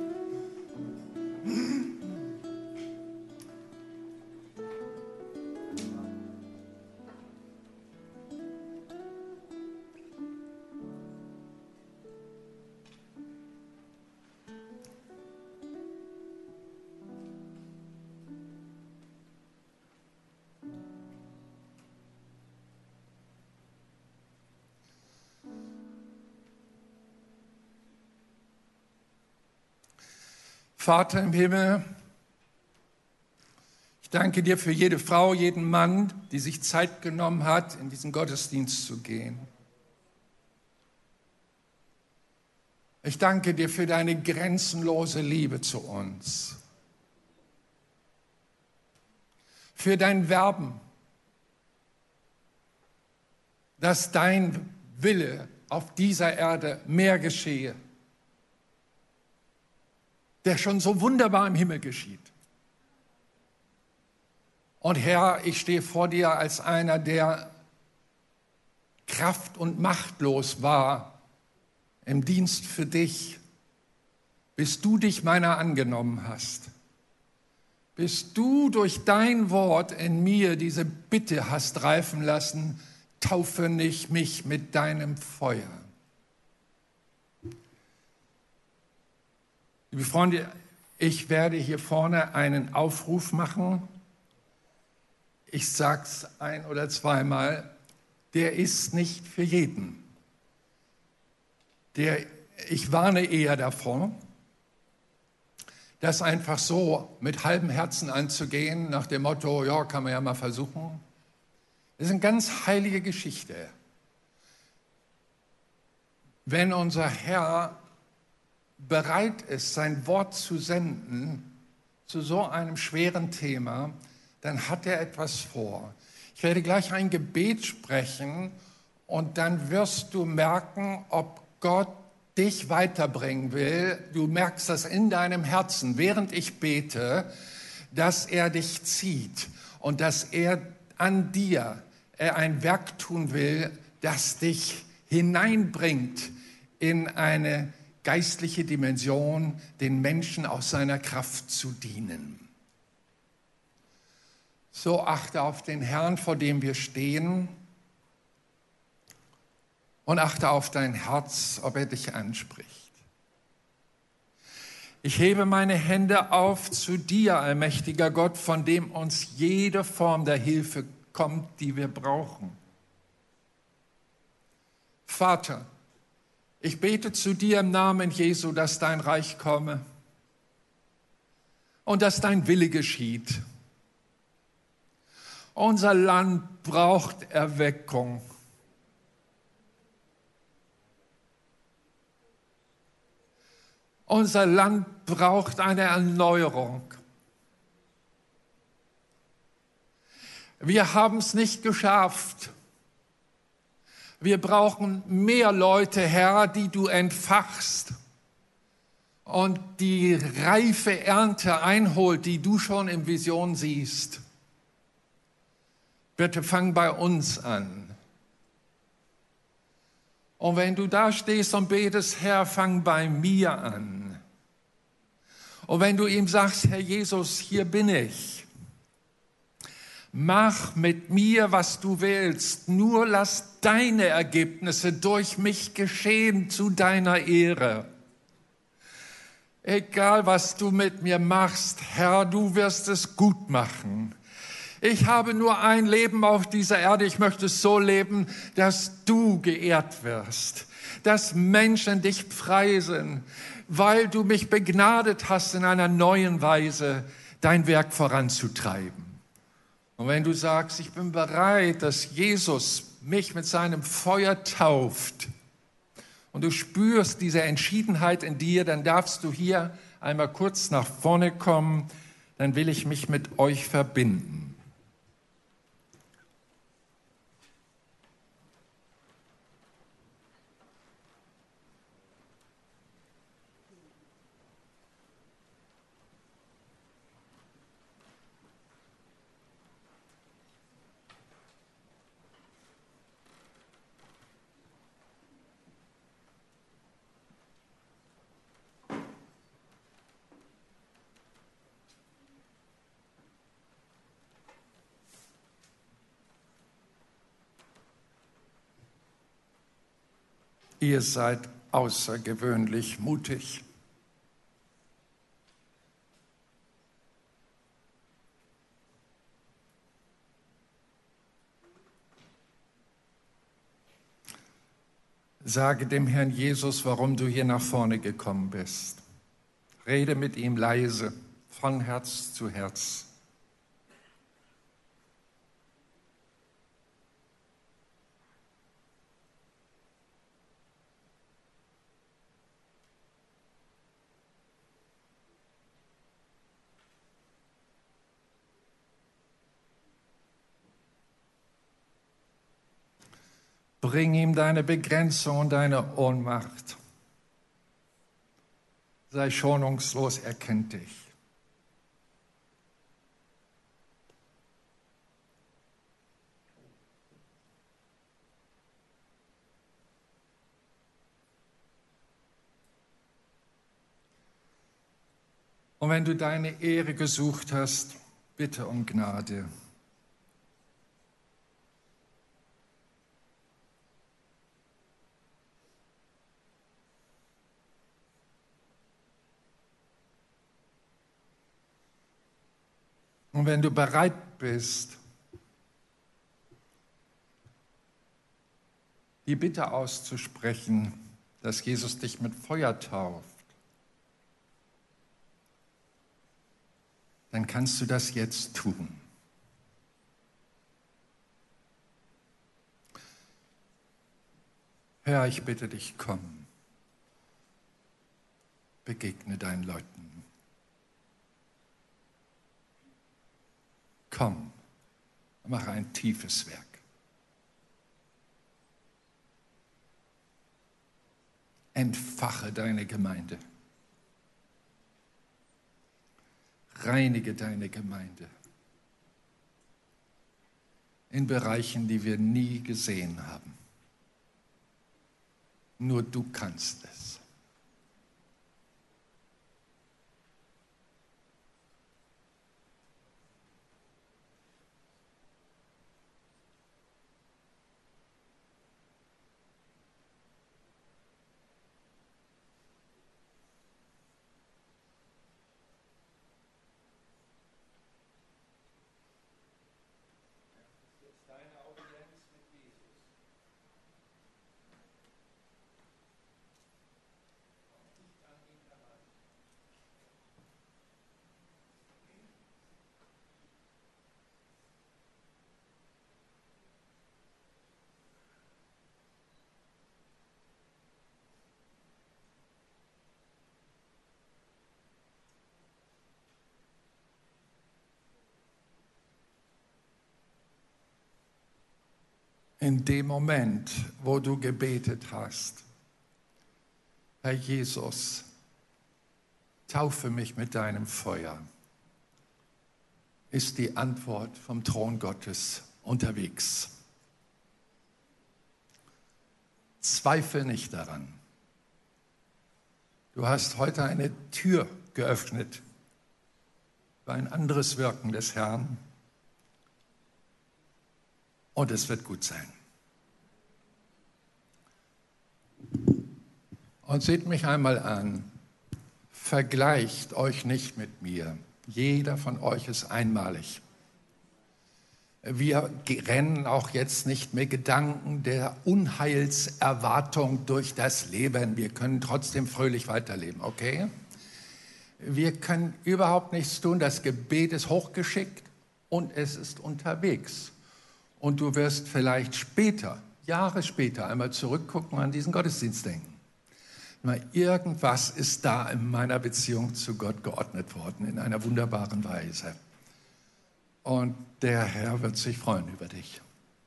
Vater im Himmel, ich danke dir für jede Frau, jeden Mann, die sich Zeit genommen hat, in diesen Gottesdienst zu gehen. Ich danke dir für deine grenzenlose Liebe zu uns, für dein Werben, dass dein Wille auf dieser Erde mehr geschehe, der schon so wunderbar im Himmel geschieht. Und Herr, ich stehe vor dir als einer, der kraft- und machtlos war im Dienst für dich, bis du dich meiner angenommen hast, bis du durch dein Wort in mir diese Bitte hast reifen lassen, taufe nicht mich mit deinem Feuer. Liebe Freunde, ich werde hier vorne einen Aufruf machen. Ich sage es ein- oder zweimal, der ist nicht für jeden. Der, ich warne eher davor, das einfach so mit halbem Herzen anzugehen, nach dem Motto, ja, kann man ja mal versuchen. Das ist eine ganz heilige Geschichte. Wenn unser Herr bereit ist, sein Wort zu senden zu so einem schweren Thema, dann hat er etwas vor. Ich werde gleich ein Gebet sprechen und dann wirst du merken, ob Gott dich weiterbringen will. Du merkst das in deinem Herzen, während ich bete, dass er dich zieht und dass er an dir ein Werk tun will, das dich hineinbringt in eine geistliche Dimension, den Menschen aus seiner Kraft zu dienen. So achte auf den Herrn, vor dem wir stehen, und achte auf dein Herz, ob er dich anspricht. Ich hebe meine Hände auf zu dir, allmächtiger Gott, von dem uns jede Form der Hilfe kommt, die wir brauchen. Vater, ich bete zu dir im Namen Jesu, dass dein Reich komme und dass dein Wille geschieht. Unser Land braucht Erweckung. Unser Land braucht eine Erneuerung. Wir haben es nicht geschafft. Wir brauchen mehr Leute, Herr, die du entfachst und die reife Ernte einholt, die du schon in Vision siehst. Bitte fang bei uns an. Und wenn du da stehst und betest, Herr, fang bei mir an. Und wenn du ihm sagst, Herr Jesus, hier bin ich. Mach mit mir, was du willst. Nur lass deine Ergebnisse durch mich geschehen zu deiner Ehre. Egal, was du mit mir machst, Herr, du wirst es gut machen. Ich habe nur ein Leben auf dieser Erde. Ich möchte es so leben, dass du geehrt wirst, dass Menschen dich preisen, weil du mich begnadet hast, in einer neuen Weise dein Werk voranzutreiben. Und wenn du sagst, ich bin bereit, dass Jesus mich mit seinem Feuer tauft, und du spürst diese Entschiedenheit in dir, dann darfst du hier einmal kurz nach vorne kommen, dann will ich mich mit euch verbinden. Ihr seid außergewöhnlich mutig. Sage dem Herrn Jesus, warum du hier nach vorne gekommen bist. Rede mit ihm leise, von Herz zu Herz. Bring ihm deine Begrenzung und deine Ohnmacht. Sei schonungslos, er kennt dich. Und wenn du deine Ehre gesucht hast, bitte um Gnade. Und wenn du bereit bist, die Bitte auszusprechen, dass Jesus dich mit Feuer tauft, dann kannst du das jetzt tun. Herr, ich bitte dich, komm, begegne deinen Leuten. Komm, mache ein tiefes Werk. Entfache deine Gemeinde. Reinige deine Gemeinde in Bereichen, die wir nie gesehen haben. Nur du kannst es. In dem Moment, wo du gebetet hast, Herr Jesus, taufe mich mit deinem Feuer, ist die Antwort vom Thron Gottes unterwegs. Zweifel nicht daran. Du hast heute eine Tür geöffnet für ein anderes Wirken des Herrn. Und es wird gut sein. Und seht mich einmal an. vergleicht euch nicht mit mir. Jeder von euch ist einmalig. Wir rennen auch jetzt nicht mit Gedanken der Unheilserwartung durch das Leben. Wir können trotzdem fröhlich weiterleben, okay? Wir können überhaupt nichts tun. Das Gebet ist hochgeschickt und es ist unterwegs. Und du wirst vielleicht später, Jahre später, einmal zurückgucken und an diesen Gottesdienst denken. Weil irgendwas ist da in meiner Beziehung zu Gott geordnet worden, in einer wunderbaren Weise. Und der Herr wird sich freuen über dich.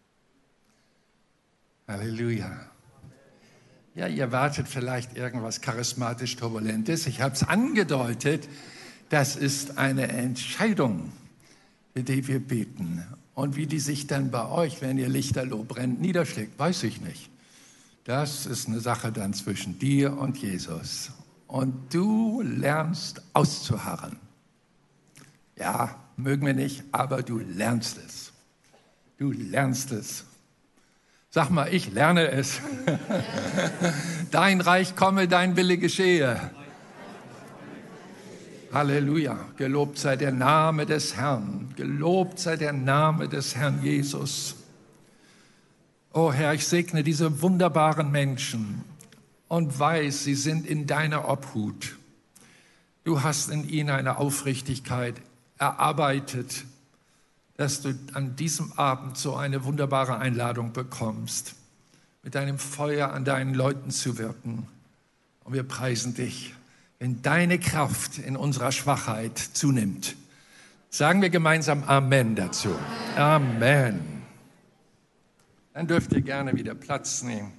Halleluja. Ja, ihr wartet vielleicht irgendwas charismatisch Turbulentes. Ich habe es angedeutet, das ist eine Entscheidung, für die wir beten. Und wie die sich dann bei euch, wenn ihr Lichterloh brennt, niederschlägt, weiß ich nicht. Das ist eine Sache dann zwischen dir und Jesus. Und du lernst auszuharren. Ja, mögen wir nicht, aber du lernst es. Du lernst es. Sag mal, ich lerne es. Dein Reich komme, dein Wille geschehe. Halleluja. Gelobt sei der Name des Herrn. Gelobt sei der Name des Herrn Jesus. Oh Herr, ich segne diese wunderbaren Menschen und weiß, sie sind in deiner Obhut. Du hast in ihnen eine Aufrichtigkeit erarbeitet, dass du an diesem Abend so eine wunderbare Einladung bekommst, mit deinem Feuer an deinen Leuten zu wirken. Und wir preisen dich, wenn deine Kraft in unserer Schwachheit zunimmt. Sagen wir gemeinsam Amen dazu. Amen. Dann dürft ihr gerne wieder Platz nehmen.